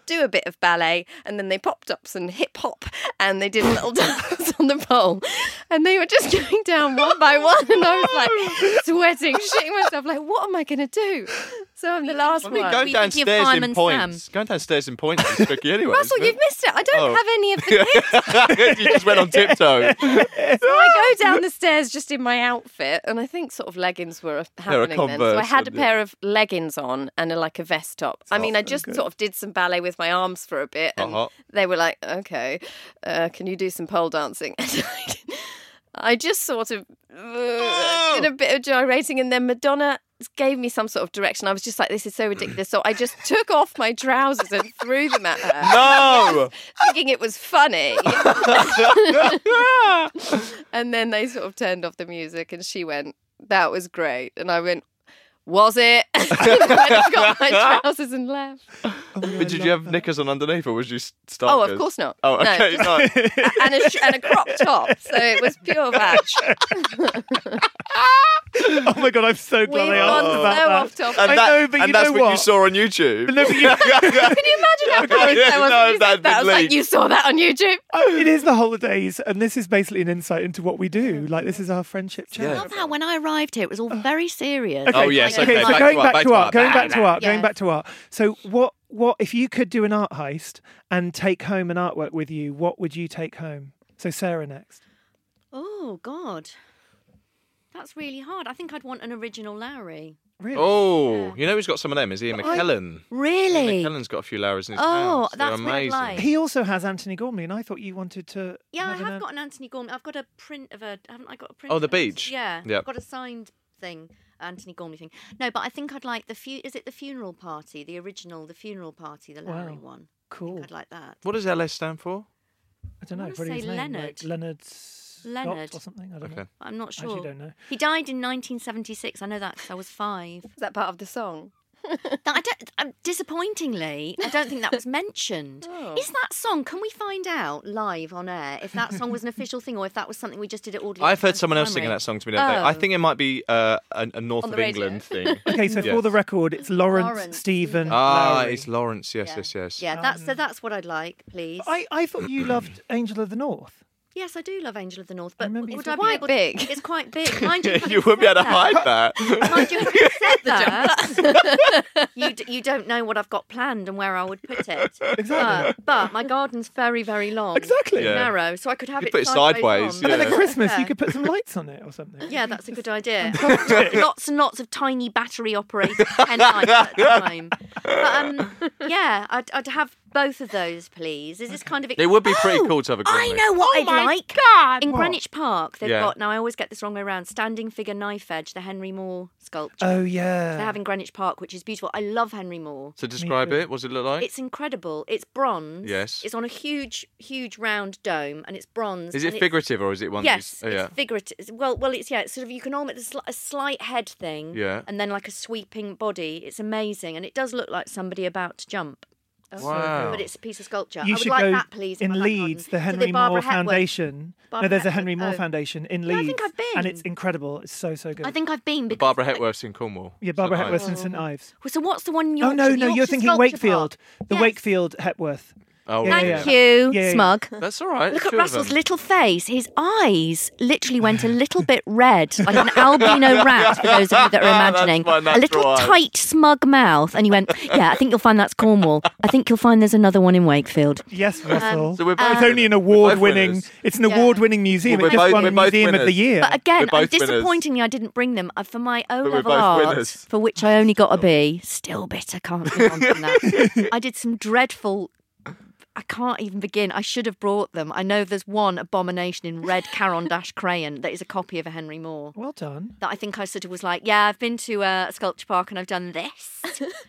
do a bit of ballet, and then they popped up some hip hop, and they did a little dance on the pole, and they were just going down one by one, and I was like sweating, shitting myself, like, what am I going to do? So I'm the last I mean, one. going downstairs in points. Going downstairs in points is tricky anyway. Russell, isn't it? you've missed it. I don't Oh. have any of the tips. You just went on tiptoe. So I go down the stairs just in my outfit, and I think sort of leggings were happening then. So I had a pair of leggings on and a, like a vest top. I mean, I just good. sort of did some ballet with my arms for a bit, and Uh-huh. they were like, "Okay, uh, can you do some pole dancing?" And I, I just sort of uh, did a bit of gyrating, and then Madonna gave me some sort of direction. I was just like, this is so ridiculous. So I just took off my trousers and threw them at her. No! Thinking it was funny. And then they sort of turned off the music and she went, that was great. And I went, was it? And I got my trousers and left. Oh, but did you have that. knickers on underneath, or was you starkers? Oh, of course not. Oh, okay. No. Nice. and, a sh- and a crop top. So it was pure vag. Oh my God, I'm so glad We've I asked gone about so that. off topic. And I that- know, but and you that's know what, what? you saw on YouTube. No, but you- Can you imagine how funny Yeah, that was? no, when you that'd said that? I was been like, leaked. you saw that on YouTube? It is the holidays, and this is basically an insight into what we do. Like, this is our friendship chat. I love how when I arrived here, it was all very serious. Okay, Oh, yes, okay, okay, so back going to art, back back to to art, art, going back back to art, going Yes. back to art. So, what, what if you could do an art heist and take home an artwork with you? What would you take home? So, Sarah next. Oh, God. That's really hard. I think I'd want an original Lowry. Really? Oh, you know who's got some of them? Is Ian But I- McKellen. Really? Ian McKellen's got a few Lowrys in his Oh, house. They're that's what I'd amazing. like. He also has Anthony Gormley, and I thought you wanted to. Yeah, I have have an- got an Anthony Gormley. I've got a print of a. Haven't I got a print? Oh, of the it? beach? Yeah. Yep. I've got a signed thing, Anthony Gormley thing. No, but I think I'd like the fu- Is it the funeral party? The original, the funeral party, the Lowry Wow. one. I Cool. think I'd like that. What does L S stand for? I don't know. I wanna Probably his say name, Leonard. like Leonard. Scott Leonard. or something. I don't Okay. know. I'm not I sure. actually don't know. He died in nineteen seventy-six. I know that because I was five. Is that part of the song? That I don't, um, disappointingly, I don't think that was mentioned. Oh. Is that song? Can we find out live on air if that song was an official thing or if that was something we just did at Audley? I've heard someone else singing that song to me the other day. I Oh. think it might be uh, a, a North On of the radio. England thing. Okay, so Yeah. for the record, it's Lawrence, Lawrence Stephen. Ah, Lowry. it's Lawrence. Yes, Yeah. yes, yes. Yeah, that's so. That's what I'd like, please. I, I thought you loved Angel of the North. Yes, I do love Angel of the North, but remember you would talking I be Quite able big. To, it's quite big. Mind you, you having wouldn't be said able to hide that. Mind you, having said that, you d- you don't know what I've got planned and where I would put it. Exactly. But, but my garden's very, very long. Exactly. Yeah. Narrow, so I could have You it put it sideways. sideways, on. yeah. And then at Christmas, Yeah. you could put some lights on it or something. Yeah, that's a good idea. Lots and lots of tiny battery operated pen lights at the time. But um, yeah, I'd, I'd have both of those, please. Is this kind of? It would be pretty Oh, cool to have a I Gormley. know what Oh I'd my like. God. In What? Greenwich Park, they've Yeah. got. Now I always get this wrong way around. Standing figure knife edge, the Henry Moore sculpture. Oh yeah. They have in Greenwich Park, which is beautiful. I love Henry Moore. So describe too. it. What does it look like? It's incredible. It's bronze. Yes. It's on a huge, huge round dome, and it's bronze. Is and it it's- figurative or is it one? Yes, That you, oh, yeah. it's figurative. Well, well, it's yeah. It's sort of you can almost it's like a slight head thing, Yeah. and then like a sweeping body. It's amazing, and it does look like somebody about to jump. Wow. But it's a piece of sculpture. You I would should like go that, please. in my back Leeds, garden. the So Henry Barbara Moore Hepworth- Foundation. Barbara no, there's a Hepworth- Henry Moore oh. Foundation in Yeah, Leeds. I think I've been. And it's incredible. It's so, so good. I think I've been because Barbara Hepworth's in Cornwall. yeah, Barbara St Hepworth Ives. and St Ives. So what's the one in Oh, Yorkshire? no, The no, you're Yorkshire thinking Sculpture Wakefield. Park. The Yes. Wakefield Hepworth. Oh, Yeah, Thank yeah. you, Yeah, yeah. Smug. That's all right. Look at two of Russell's them. little face. His eyes literally went a little bit red, like an albino rat, for those of you that are imagining. That's my A little natural eye. tight, smug mouth. And he went, yeah, I think you'll find that's Cornwall. I think you'll find there's another one in Wakefield. Yes, Russell. So we're both it's only an winners. We're both award-winning. winners. It's an Yeah. award-winning museum. Well, it we're just both- won we're both Museum of the winners. Year. But again, We're both winners. disappointingly, I didn't bring them. Uh, For my O we're level both art, winners. for which I only got a B, still bitter, can't be on from that. I did some dreadful... I can't even begin. I should have brought them. I know there's one abomination in red Caron Dash crayon that is a copy of a Henry Moore. Well done. That I think I sort of was like, yeah, I've been to uh, a sculpture park and I've done this,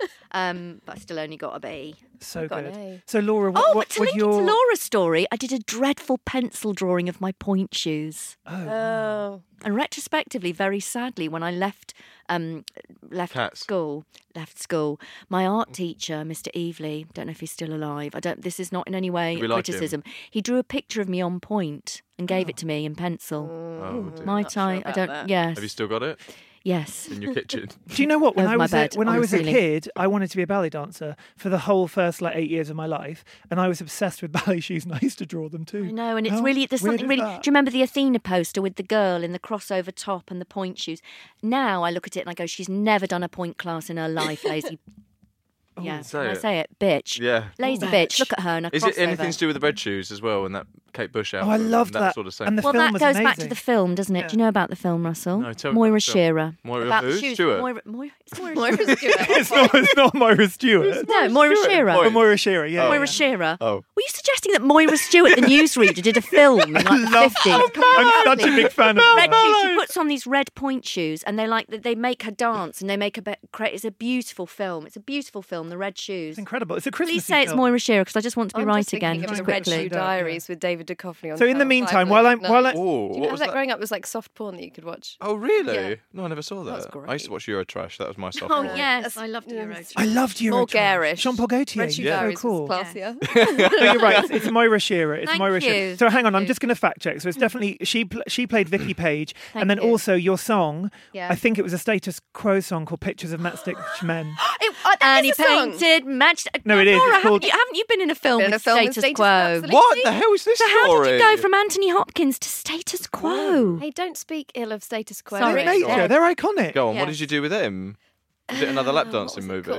um, but I still only got a B. So got an good. A. So Laura, what, Oh, what but to would link your it to Laura's story, I did a dreadful pencil drawing of my point shoes. Oh. And retrospectively, very sadly, when I left um, left Cats. school, left school, my art teacher, Mister Evely, don't know if he's still alive. I don't. This is not in any way Do we a like criticism. He drew a picture of me on point and gave it to me in pencil. Oh, dear. my not sure time. I about don't. that. Yes. Have you still got it? Yes. In your kitchen. Do you know what? When Over I my was bed, a, when on I the was a ceiling. kid, I wanted to be a ballet dancer for the whole first like eight years of my life, and I was obsessed with ballet shoes, and I used to draw them too. I know, and it's How really there's weird something is really. that? Do you remember the Athena poster with the girl in the crossover top and the point shoes? Now I look at it and I go, she's never done a point class in her life, lazy. Yeah, say can I it. say it, bitch. Yeah. Lazy Oh, bitch. bitch. Look at her in a Is crossover. it anything to do with the red shoes as well? And that Kate Bush album? Oh, I loved that. that. Sort of same. And the well, film that was goes back to amazing. the film, doesn't it? Yeah. Do you know about the film, Russell? No, tell me Moira about the film. Shearer. Moira about who? the shoes. Stewart? Moira, Moira, it's Moira, Moira Stewart. Stewart. it's not. It's not Moira Stewart. No, Moira Shearer. Oh, Moira Shearer. Yeah. Moira yeah. Shearer. Oh. Were you suggesting that Moira Stewart, the newsreader, did a film in like the love- fifties? I'm such a big fan of Red that. shoes. She puts on these red point shoes, and they like they make her dance, and they make her be- create. It's a beautiful film. It's a beautiful film. The Red Shoes. It's incredible. It's a Christmas. Please say it's Moira Shearer because I just want to be I'm right just thinking again. of Just the Red quickly. Shoe Diaries with David Duchovny on. So in the Channel meantime, five while late I'm night. while I, Ooh, Do you what know was that, that? growing up was like soft porn that you could watch? Oh, really? Yeah. No, I never saw that. was great. I used to watch Eurotrash. That was my soft Oh porn. yes, I loved Yeah. Eurotrash. I loved Eurotrash. More garish. Jean-Paul Gaultier. Red Shoe yeah. Diaries So cool. was classier. No, you're right. It's, it's Moira Shearer. It's Thank Moira you. Shearer. So hang on, I'm Thank just going to fact check. So it's definitely she. Pl- she played Vicky Page, Thank and then you. also your song. Yeah. I think it was a Status Quo song called "Pictures of Matchstick Men." It, uh, that And he is a song. painted matched. No, it is. Laura, It's haven't, called- you, haven't you been in a film Been in with a film with Status Status Quo? Quo, absolutely. What the hell is this So how story? did you go from Anthony Hopkins to Status Quo? Hey, don't speak ill of Status Quo. Sorry. They're major. Yeah. They're iconic. Go on. Yeah. What did you do with him? Is it another lap dancing movie?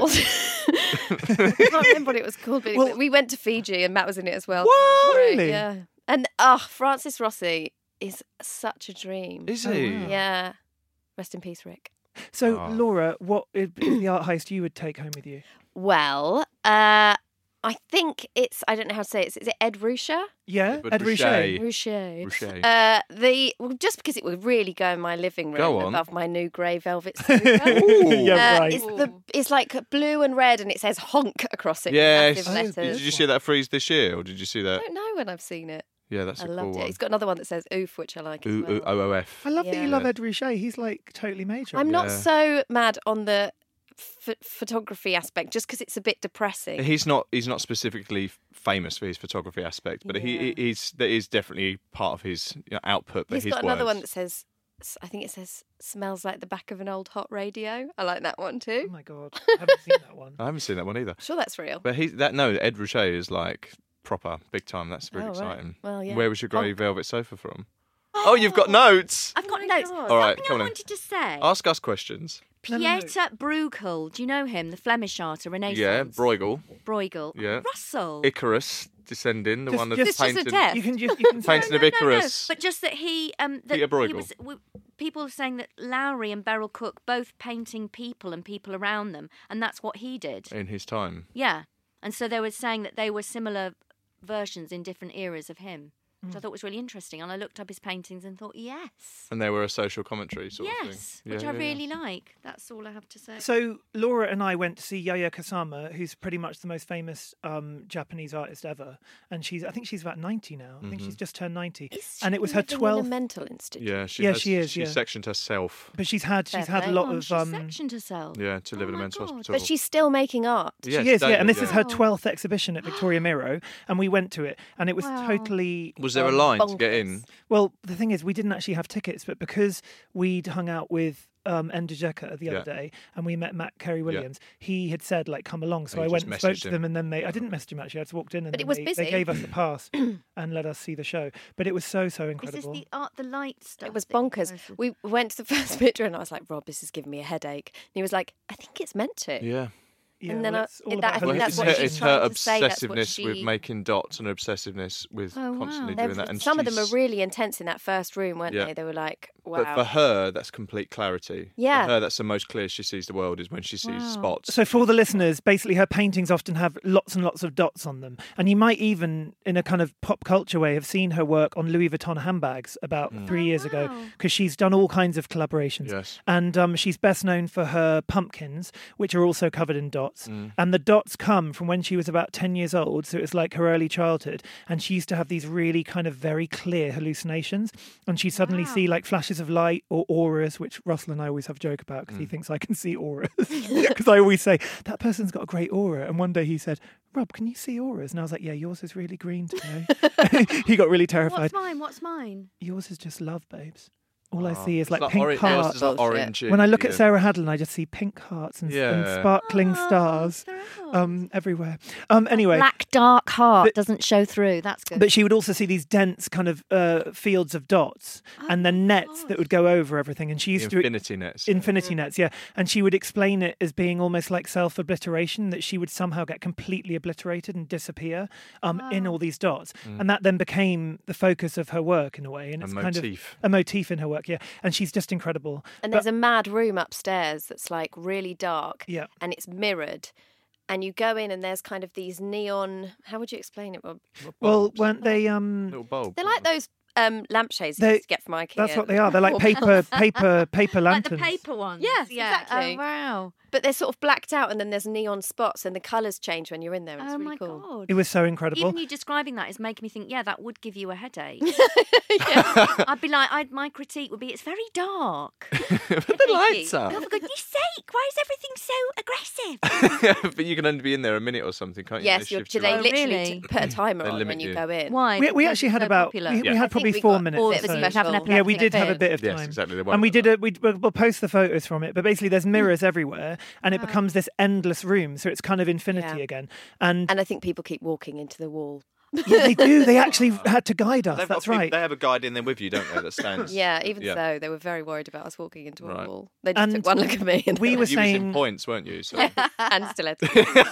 I can't remember what it was called, but Well- we went to Fiji and Matt was in it as well. What? Great, Really? Yeah. And oh, Francis Rossi is such a dream. Is Oh, he? wow. Yeah. Rest in peace, Rick. So Oh. Laura, what is is the art heist you would take home with you? Well, uh, I think it's, I don't know how to say it. Is it Ed Ruscha? Yeah, Edward Ed Ruscha. Ruscha. Ruscha. Uh, the well, just because it would really go in my living room Go on. above my new grey velvet sofa. Yeah, Uh, right. It's the it's like blue and red, and it says honk across it. Yes. In massive letters. Did you see that freeze this year, or did you see I that? don't know when I've seen it. Yeah, that's I a cool loved it. one. He's got another one that says oof, which I like as Ooh, well. ooh, O O F. I love that Yeah. you love Ed Ruscha. He's like totally major. I'm not Yeah. so mad on the ph- photography aspect, just because it's a bit depressing. He's not. He's not specifically f- famous for his photography aspect, but he, he he's that is definitely part of his you know, output. But He's his got another words. one that says, I think it says, smells like the back of an old hot radio. I like that one too. Oh my god, I haven't seen that one. I haven't seen that one either. Sure, that's real. But he that no Ed Ruscha is like proper big time. That's really Oh, right. exciting. Well, yeah. Where was your grey Honk. velvet sofa from? Oh, you've got notes. I've got notes. God. All right, Something come I on. wanted to say. Ask us questions. No, no, no. Pieter Bruegel. Do you know him? The Flemish artist, Renaissance. Yeah, Bruegel. Bruegel. Yeah. Russell. Icarus descending, the Just- one that's just- just a painted. test. You can just you can Painting no, of no, no, no. Icarus. But just that he, um, that Peter Bruegel. he was. W- people are saying that Lowry and Beryl Cook both painting people and people around them, and that's what he did. In his time. Yeah, and so they were saying that they were similar versions in different eras of him, which I thought was really interesting. And I looked up his paintings and thought, yes, And they were a social commentary sort of thing. yes, which Yeah, I yeah, yeah. really like. That's all I have to say. So Laura and I went to see Yaya Kusama, who's pretty much the most famous um, Japanese artist ever, and she's I think she's about ninety now. I think Mhm. she's just turned ninety, Is and she it was her living in a twelfth. mental institute. Yeah, she Yeah, has, she is, She yeah. sectioned herself. But she's had Fair she's had a play. lot Oh, of she um. sectioned herself. Yeah, to live Oh in a my mental God. hospital. But she's still making art. Yes, she is, yeah, David, and this is her Wow. twelfth exhibition at Victoria Miro, and we went to it, and it was Wow. totally. Was there a um, line to get in? bonkers. Well, the thing is, we didn't actually have tickets, but because we'd hung out with um, Enda Jeka the other Yeah. day, and we met Matt Kerry Williams, he had said, like, come along. So Oh, I you went just and spoke messaged to him. them, and then they, I didn't message him actually, I just walked in, and But then it was they, busy. they gave us the pass and let us see the show. But it was so, so Is this incredible. the art, the light stuff? It was that you bonkers. posted? We went to the first picture and I was like, Rob, this is giving me a headache. And he was like, I think it's meant to. Yeah. Yeah, and then well, I- it's all that- about I her think that's it's what her, she's it's trying her to say, that's what obsessiveness with she- making dots and her obsessiveness with Oh, constantly wow. doing that. And Some of them she's- are really intense in that first room, weren't Yeah. they? They were like, wow. But for her, that's complete clarity. Yeah. For her, that's the most clear she sees the world is when she sees Wow. spots. So for all the listeners, basically her paintings often have lots and lots of dots on them. And you might even, in a kind of pop culture way, have seen her work on Louis Vuitton handbags about Mm. three Oh, years ago, wow. because she's done all kinds of collaborations. Yes. And um, she's best known for her pumpkins, which are also covered in dots. Mm. And the dots come from when she was about ten years old, so it was like her early childhood. And she used to have these really kind of very clear hallucinations. And she'd suddenly Wow. see like flashes of light or auras, which Russell and I always have a joke about because he Mm. thinks I can see auras. Because I always say, that person's got a great aura. And one day he said, Rob, can you see auras? And I was like, yeah, yours is really green today. He got really terrified. What's mine? What's mine? Yours is just love, babes. all I see is It's like, like pink orange- hearts. it's like orangey When I look at and- Sarah Hadlin, I just see pink hearts and, and Yeah. sparkling stars um, everywhere. Um, anyway, Black dark heart doesn't show through. That's good. but she would also see these dense kind of uh, fields of dots and then nets that would go over everything. And she used The to infinity nets. Infinity nets, yeah. And she would explain it as being almost like self-obliteration, that she would somehow get completely obliterated and disappear um, in all these dots. Mm. And that then became the focus of her work in a way. And A it's kind of motif. a motif in her work, yeah. And she's just incredible. And But- there's a mad room upstairs that's like really dark. Yeah. And it's mirrored. And you go in and there's kind of these neon. How would you explain it, Rob? well, weren't they? Um, Little bulb. They're like those um, lampshades you They- used to get from IKEA. that's what they are. They're like paper, paper, paper like the lanterns. paper ones. Yes, yeah. exactly. Oh, wow. But they're sort of blacked out, and then there's neon spots, and the colours change when you're in there. And it's Oh really my cool. God. It was so incredible. Even you describing that is making me think, yeah, that would give you a headache. I'd be like, I'd, my critique would be, it's very dark. Put the lights Oh, up. for goodness sake, why is everything so aggressive? But you can only be in there a minute or something, can't you? Yes, They you're, shift do you they around. literally really? t- put a timer They on limit when you, you. go in? Why? We, we Because actually it's had so about popular. we, we Yeah. had I think probably we four got minutes. all or bits so. of having a Yeah, we plastic did have a bit. bit of Yes, time. exactly. They And we won't did go a, we, we'll we'll post the photos from it, but basically there's mirrors everywhere, and it becomes this endless room. So it's kind of infinity Yeah. again. And, And I think people keep walking into the wall. yeah, they do. They actually had to guide us. They've got That's people- right. They have a guide in there with you, don't they? That stands. Yeah, even Yeah. so, they were very worried about us walking into a Right. wall. They just And took one look at me. And we they were went, You was in saying points, weren't you? So. and stiletto.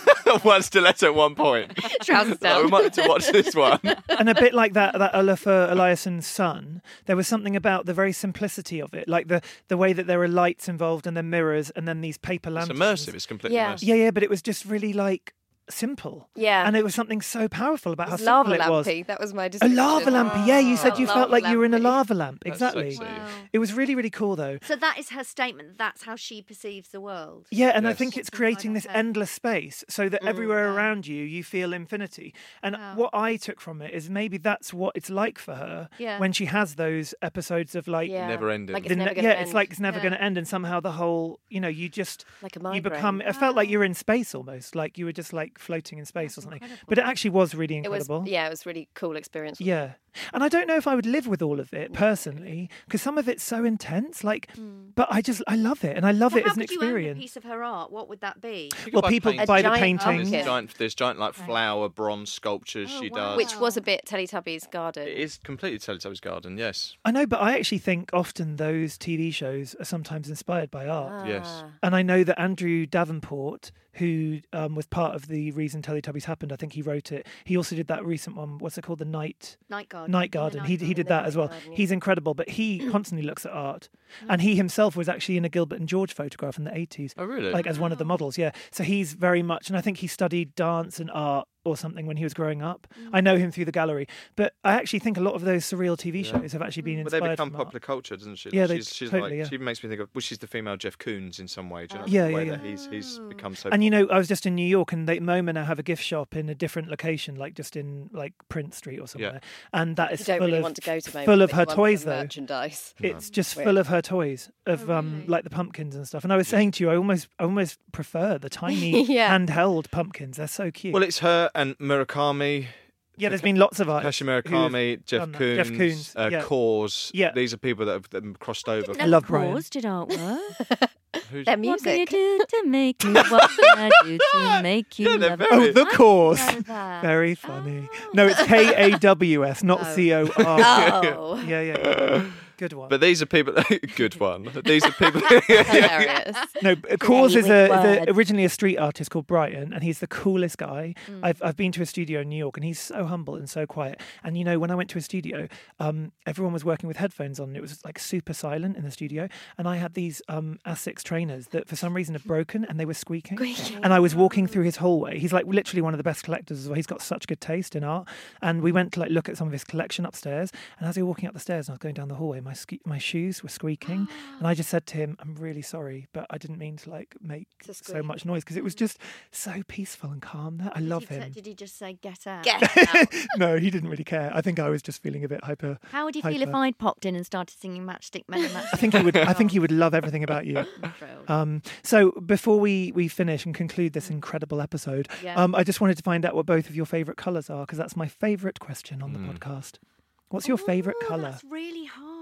One stiletto at one point. Trousers Oh, down. we might need to watch this one. and a bit like that that Olafur Eliasson's son, there was something about the very simplicity of it, like the the way that there are lights involved and then mirrors and then these paper It's lanterns. immersive. It's completely Yeah. immersive. Yeah, yeah, but it was just really like simple. Yeah. And it was something so powerful about It how was simple lava it was. lampy. That was my A description. lava lamp, yeah. You said you Lava felt like you were in a lampy. lava lamp. That's Exactly. sexy. Wow. It was really, really cool, though. So that is her statement. That's how she perceives the world. Yeah, and I Yes. think it's Inside creating her this head. endless space so that everywhere Yeah. around you, you feel infinity. And Wow. what I took from it is maybe that's what it's like for her Yeah. when she has those episodes of like, Yeah. Never ending. Like the it's ne- never gonna yeah, end. it's like it's never Yeah. going to end, and somehow the whole, you know, you just Like a you migraine. become. It felt like you were in space almost, like you were just like floating in space or something. But it actually was really It was, incredible. yeah, it was a really cool experience. Yeah. And I don't know if I would live with all of it personally, because some of it's so intense. Like, but I just I love it, and I love So it how as an could you own a experience. piece of her art? What would that be? You can Well, buy people paintings. buy the giant paintings. pumpkin. There's giant, there's giant like flower bronze sculptures Oh, she wow. does. Which was a bit Teletubbies garden. It is completely Teletubbies Garden, yes. I know, but I actually think often those T V shows are sometimes inspired by art. Yes. Ah. And I know that Andrew Davenport, who um, was part of the reason Teletubbies happened, I think he wrote it. He also did that recent one. What's it called? The Night Night Garden. Night Yeah, Garden. Night he he Garden. did The that Night as well. Garden, yeah. He's incredible, but he constantly looks at art. And he himself was actually in a Gilbert and George photograph in the eighties. Oh, really? Like as one of the models, yeah. So he's very much, and I think he studied dance and art or something when he was growing up. I know him through the gallery, but I actually think a lot of those surreal T V shows have actually been But inspired they become from popular art. culture, doesn't she? Yeah, Like, they- she's, she's totally, like, yeah. She makes me think of, well, she's the female Jeff Koons in some way. Do you know, Yeah, the yeah, way yeah. that he's, he's become so And you know, I was just in New York, and they, MoMA now have a gift shop in a different location, like just in like Prince Street or somewhere. And that is You don't full really of want to go to MoMA, full of but her you want toys, some though. merchandise. It's just Weird. full of her toys of Oh, um really? like the pumpkins and stuff. And I was saying to you, I almost I almost prefer the tiny Yeah. handheld pumpkins. They're so cute. Well, it's her and Murakami. yeah, there's been lots of artists. Takashi who have Murakami, Jeff done that. Koons, Jeff Koons, uh, yeah. Cause. Yeah. These are people that have, that have crossed over. I love Brian. Pause did artwork. Who's- Their What can you music. do to make me? What can I do to make you Yeah, they're love very- Oh, the I cause. know that. Very funny. No, it's K A W S, not Oh. C O R. Oh. Yeah, yeah, yeah. Good one. But these are people. Good one. These are people. Hilarious. No, but Cause is Really a, is a word. originally a street artist called Brighton, and he's the coolest guy. Mm. I've I've been to a studio in New York, and he's so humble and so quiet. And you know, when I went to a studio, um, everyone was working with headphones on. And it was like super silent in the studio, and I had these um, Asics trainers that for some reason had broken, and they were squeaking. Squeaking. And I was walking through his hallway. He's like literally one of the best collectors as well. He's got such good taste in art. And we went to like look at some of his collection upstairs. And as we were walking up the stairs, and I was going down the hallway, my ski- my shoes were squeaking, and I just said to him, "I'm really sorry, but I didn't mean to like make To so squeak. much noise because it was just so peaceful and calm there. I love did he, him." Did he just say get out? Get out. No, he didn't really care. I think I was just feeling a bit hyper. How would you feel if hyper. I'd popped in and started singing Matchstick Men and Matchstick I think he would. I think he would love everything about you. Thrilled. Um, so before we, we finish and conclude this incredible episode, Yeah. um, I just wanted to find out what both of your favourite colours are because that's my favourite question on the podcast. What's your favourite Ooh, colour? That's really hard.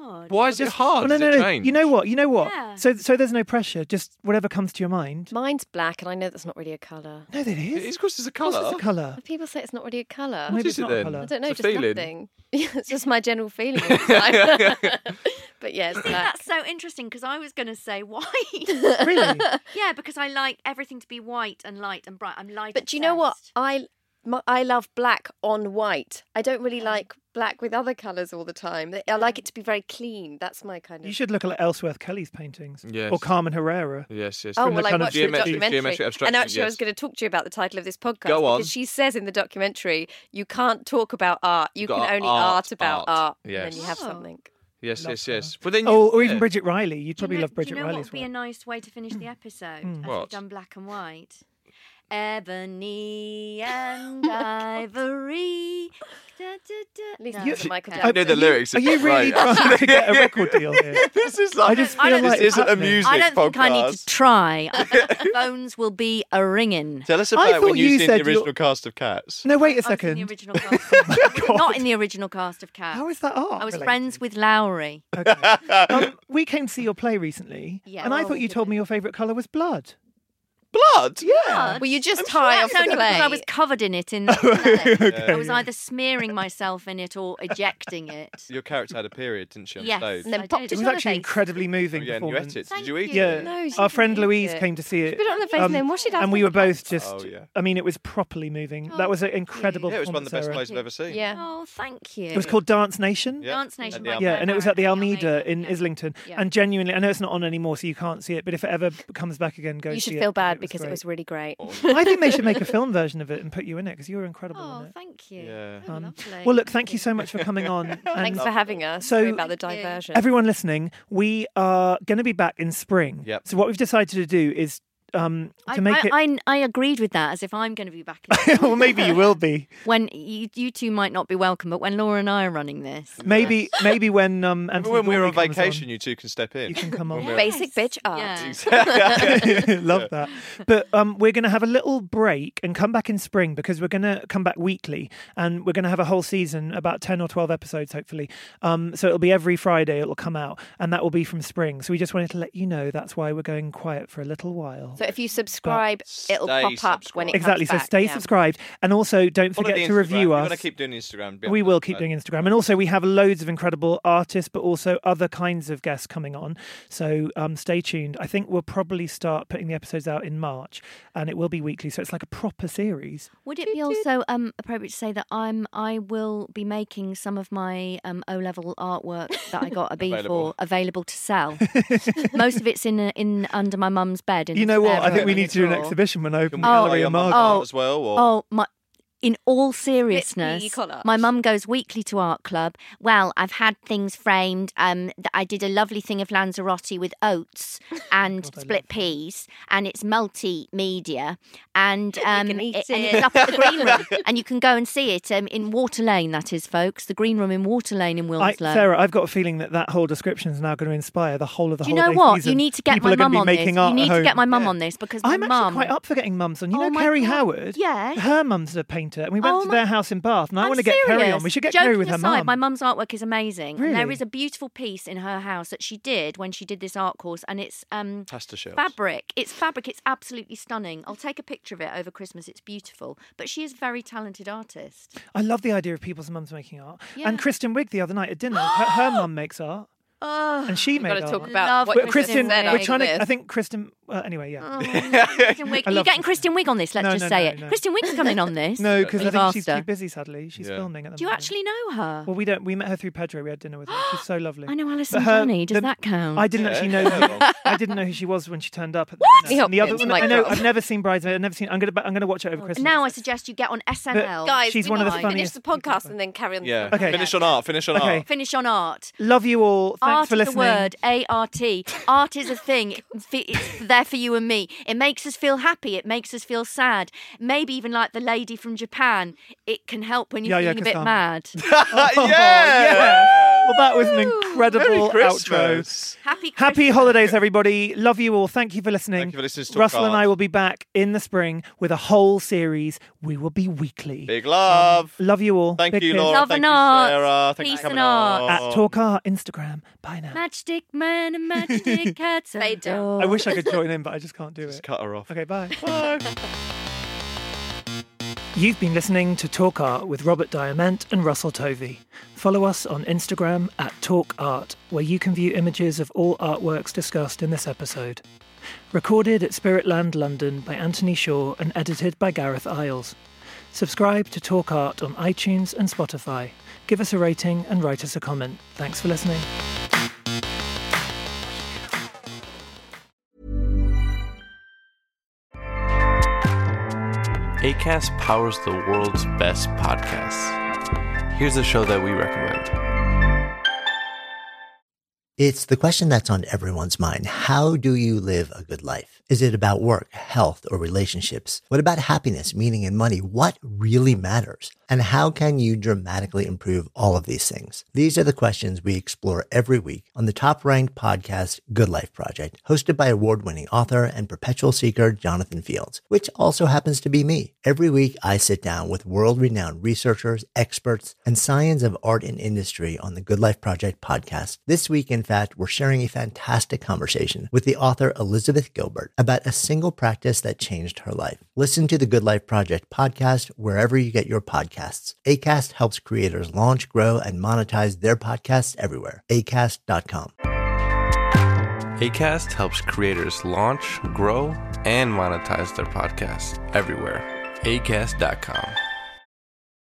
hard. Why is it hard? Well, no, Does no, it no. change? You know what? You know what? Yeah. So, so there's no pressure. Just whatever comes to your mind. Mine's black, and I know that's not really a colour. No, that is. It is, of course, it's a Of course colour. it's a colour. But people say it's not really a colour. Maybe is it's it not then? a colour. I don't know, It's a just feeling. nothing. Yeah, it's just my general feeling all the time. But yeah, it's black. That's so interesting because I was going to say white. Really? Yeah, because I like everything to be white and light and bright. I'm light. But do you know what? obsessed. I my, I love black on white. I don't really like black with other colours all the time. I like it to be very clean. That's my kind of... You should look at like Ellsworth Kelly's paintings. Yes. Or Carmen Herrera. Yes, yes. Oh, From the well, I kind of watched the geometric- documentary. geometric and abstraction, actually, I yes. was going to talk to you about the title of this podcast. Go on. Because she says in the documentary, you can't talk about art. You You've can got only art, art, about art. art. Yes. And then you have Oh. something. Yes, Love yes, her. yes. But then you, Oh, or even yeah. Bridget Riley. You'd Do you probably know, love Bridget do you know what Riley's would be a work. nice way to finish the episode? Mm. As What? we've done black and white. Ebony and ivory. Da, da, da. At least No. it's a Michael I Jackson. know the lyrics. Are you really right. trying to get a record deal here? This is like, I just I feel don't- like this it's isn't a happening. music I don't think I need podcast. to try. I think the phones will be a ringing. Tell us I about when thought you you was in the said you're- original cast of Cats. No, wait a I was in second. the original cast. Of, not in the original cast of Cats. How is that art? I was related? friends with Lowry. Okay. um, we came to see your play recently, Yeah. and I Oh, thought you told me your favourite colour was blood. Blood? Yeah. Well, you just That's high off the only because play. I was covered in it in the play. Okay. I was either smearing myself in it or ejecting it. Your character had a period, didn't she, on Yes. stage? And then I popped did. it It was on actually the an face. incredibly moving Oh, yeah, and you performance. ate it. Thank Did you eat you. it? Yeah, No, she our friend didn't eat Louise it. came to see it. Put it on the face um, and then wash it out. and we were both just. Oh, yeah. I mean, it was properly moving. that was an incredible. Yeah, it was one of the best performance, plays I've ever seen. Yeah. Oh, thank you. It was called Dance Nation. Yeah. Dance Nation. At the by Al- Yeah, Claire and it was at the Barrett, Almeida in yeah. Islington. Yeah. And genuinely, I know it's not on anymore, so you can't see it. But if it ever comes back again, go You see should it. feel bad It because great. it was really great. I think they should make a film version of it and put you in it because you were incredible Oh, in it. thank you. Yeah. Oh, Um, lovely. Well, look, thank you so much for coming on. And Thanks for having us. So- Sorry about the Thank you. diversion. everyone listening, we are going to be back in spring. Yep. So what we've decided to do is um, to I, make I, it. I, I agreed with that as if I'm going to be back. In well, maybe you will be. when you, you two might not be welcome, but when Laura and I are running this, Maybe, maybe when um, Remember Anthony when we were on Gormley comes vacation, you two can step in. you can come on. When we're- Basic bitch art. Yeah. Love that. But um, we're going to have a little break and come back in spring because we're going to come back weekly and we're going to have a whole season, about ten or twelve episodes, hopefully. Um, so it'll be every Friday, it'll come out, and that will be from spring. So we just wanted to let you know that's why we're going quiet for a little while. So if you subscribe, it'll Stay pop up when it Exactly. comes So back. stay yeah. subscribed. And also don't Follow forget the to Instagram. review We're us. going to keep doing Instagram. We will keep doing Instagram. And also, we have loads of incredible artists, but also other kinds of guests coming on. So um, stay tuned. I think we'll probably start putting the episodes out in March, and it will be weekly. So it's like a proper series. would it be also um, appropriate to say that I'm I will be making some of my um, O level artwork that I got a B Available. for available to sell? Most of it's in a, in under my mum's bed. In You a know what? spare I think room we in a need to do an drawer. exhibition when I open Can the we gallery buy in your mum's March. art Oh, as well? Or? Oh, my. In all seriousness, Bit tea collage. my mum goes weekly to art club. Well, I've had things framed. Um, th- I did a lovely thing of Lanzarote with oats and God, I split love peas, and it's multimedia, and um, can eat it- and it. it's up at the Green Room, and you can go and see it um, in Water Lane. That is, folks, the Green Room in Water Lane in I, Wilmslow. Sarah, I've got a feeling that that whole description is now going to inspire the whole of the Do you know holiday what? season. You need to get People my are going mum to be on this. making art You need at to home. get my mum Yeah. on this because my I'm actually mum. quite up for getting mums on. You Oh know my Kerry God. Howard? Yes. Her mum's a painter, and we went Oh to my- their house in Bath, and I I'm want to get Kerry serious. on. We should get Joking Kerry with her aside, mum. my mum's artwork is amazing. And there Really? is a beautiful piece in her house that she did when she did this art course, and it's um, Pasta shells. fabric. It's fabric. It's absolutely stunning. I'll take a picture of it over Christmas. It's beautiful. But she is a very talented artist. I love the idea of people's mums making art. Yeah. And Kristen Wiig the other night at dinner, her, her mum makes art. Oh, And she We've made got to art. talk about Love what But Kristen Kristen, said we're after trying to. this. I think Kristen. Well, anyway, yeah. Oh, Kristen Wiig. I Are you love getting Kristen Wiig on this? Let's No, just no, say no, it. no. Kristen Wiig's coming on this. No, because I You've think asked she's her. too busy. Sadly, she's Yeah. filming at the Do you moment. actually know her? Well, we don't. We met her through Pedro. We had dinner with her. She's so lovely. I know Alison But her- Janney. Does the- that count? I didn't Yeah. actually know. Yeah. Who, I didn't know who she was when she turned up. At the What? dinner. And the other Hopkins, one, I Mike know. Ross. I've never seen Bridesmaid. I've never seen. I'm gonna. I'm gonna watch it over Christmas. Now I suggest you get on S N L. Guys, She's we one of need the to finish funniest the podcast and then carry on. the Yeah. Okay. Finish on art. Finish on Okay. art. Finish on art. Love you all. Thanks Art for is listening. a word, A R T. Art is a thing. It's there for you and me. It makes us feel happy. It makes us feel sad. Maybe even like the lady from Japan. It can help when you're Yeah, yeah, feeling a bit Kasama. mad. Oh, yeah. Well, that was an incredible outro. Happy Christmas. Happy holidays, everybody. Love you all. Thank you for listening. Thank you for listening to Talk Russell Art. and I will be back in the spring with a whole series. We will be weekly. Big love. Um, love you all. Thank Big you, kiss. Laura. Love Thank and you, art. Sarah. Thank Peace you for coming and art. on. At Talk Art Instagram. Bye now. Matchstick man and matchstick cats. Fade down. I wish I could join in, but I just can't do Just it. cut her off. Okay, bye. Bye. You've been listening to Talk Art with Robert Diamant and Russell Tovey. Follow us on Instagram at Talk Art, where you can view images of all artworks discussed in this episode. Recorded at Spiritland London by Anthony Shaw and edited by Gareth Isles. Subscribe to Talk Art on iTunes and Spotify. Give us a rating and write us a comment. Thanks for listening. Acast powers the world's best podcasts. Here's a show that we recommend. It's the question that's on everyone's mind. How do you live a good life? Is it about work, health, or relationships? What about happiness, meaning, and money? What really matters? And how can you dramatically improve all of these things? These are the questions we explore every week on the top-ranked podcast Good Life Project, hosted by award-winning author and perpetual seeker Jonathan Fields, which also happens to be me. Every week, I sit down with world-renowned researchers, experts, and science of art and industry on the Good Life Project podcast. This week, in fact, we're sharing a fantastic conversation with the author Elizabeth Gilbert about a single practice that changed her life. Listen to the Good Life Project podcast wherever you get your podcasts. Acast helps creators launch, grow, and monetize their podcasts everywhere. acast dot com. Acast helps creators launch, grow, and monetize their podcasts everywhere. acast dot com.